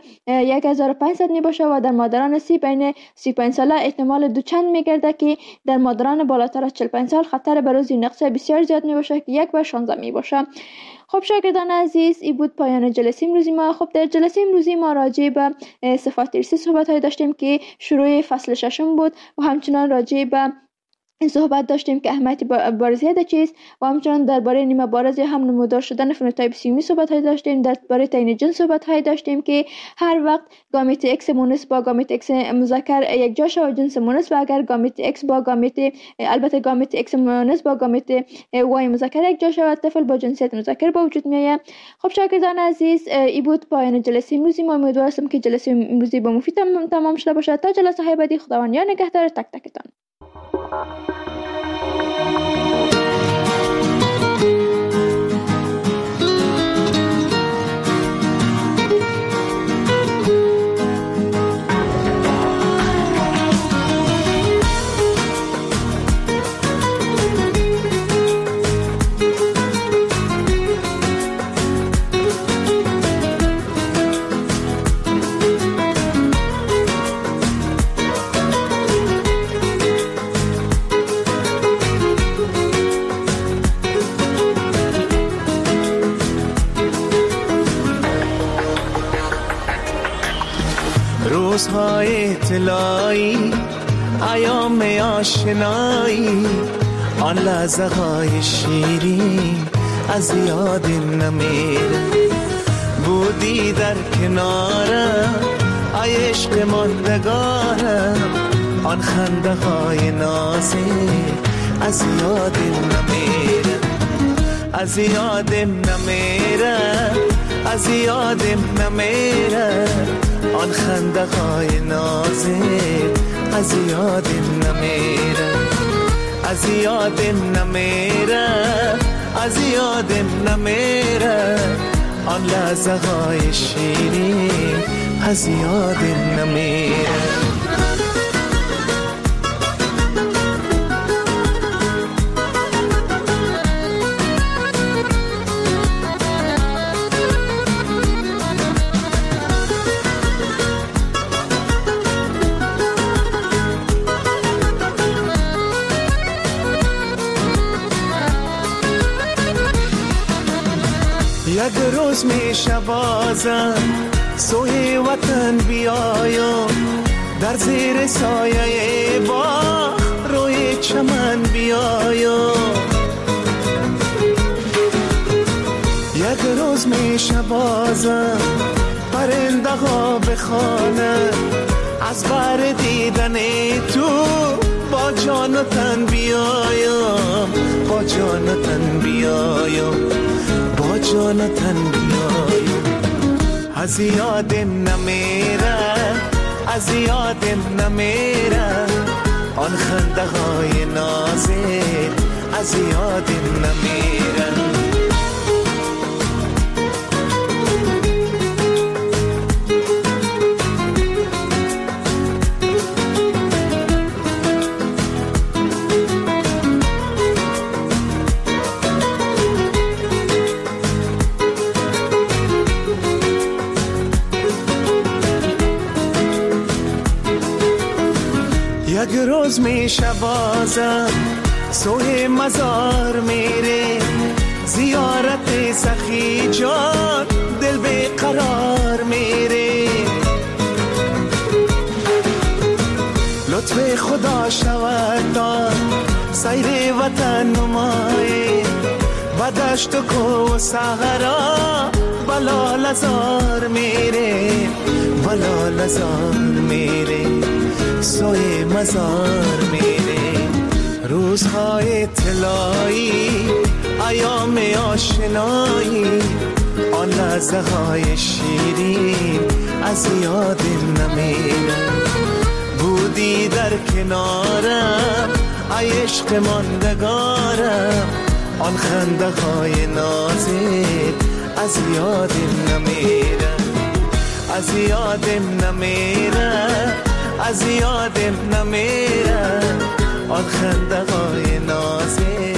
1500 می باشه و در مادران 30 بین 35 ساله احتمال دو چند میگرده که در مادران بالاتر از 45 سال خطر بروز این نقص بسیار زیاد می باشه که 1 بر 16 می باشه. خب شاگردان عزیز، این بود پایان جلسه امروزی ما. خب در جلسه امروزی ما راجع به صفات ارثی صحبت های داشتیم که شروع فصل 6 بود و همچنان راجع به صحبت داشتیم که اهمیت بارزیت چیست و همچنان درباره نیمه بارز هم نمودار شدن فنوتایپ سیمی صحبت های داشتیم. درباره تعیین جنس صحبت های داشتیم که هر وقت گامیت ایکس مونس با گامیت ایکس مذکر یک جا شود جنس مونس و اگر گامیت ایکس با گامیت ایکس مونس با گامیت وای مذکر یک جا شود طفل با جنسیت مذکر به وجود میآید. خب شاگردان عزیز، این بود پایان جلسه امروزی ما. امیدوارم که جلسه امروزی با مفید تمام شده باشد. تا جلسه های بعدی، خداوند یار نگهدار تک تکتان. روزهای طلایی، ایام آشنایی، آن لحظه های شیرین از یاد نمیره. بودی در کنارم ای عشق ماندگارم، آن خنده های نازک از یاد نمیره. از یادم نمیره، از یادم نمیره، آن خنده های نازک از یادم نمیره. از یادم نمیره، از یادم نمیره، آن لحظه های شیرین از یادم نمیره. یک روز میشه بازم سوی وطن بیایم، در زیر سایه باغ روی چمن بیایم. یک روز میشه بازم پرنده ها بخوانند، از بر دیدن تو با جان و تن بیایم، با جان و تن بیایم، با جان و تن بیایم. از یادم نمیره، از یادم نمیره، آن خنده های نازک از یادم نمیره. روز میشه بازم سوی مزار میره زیارت سخی جان دل به قرار میره لطف خدا شود دار سیر وطن نمایی و دشت و کو و صحرا بلال ازار میره بلال ازار میره سوی مزار میره روزهای طلایی ایام آشنایی آن لحظه های شیرین از یادم نمیره بودی در کنارم ای عشق ماندگارم آن خنده های نازت از یادم نمیره از یادم نمیره از یادم نمیره آن خنده های نازت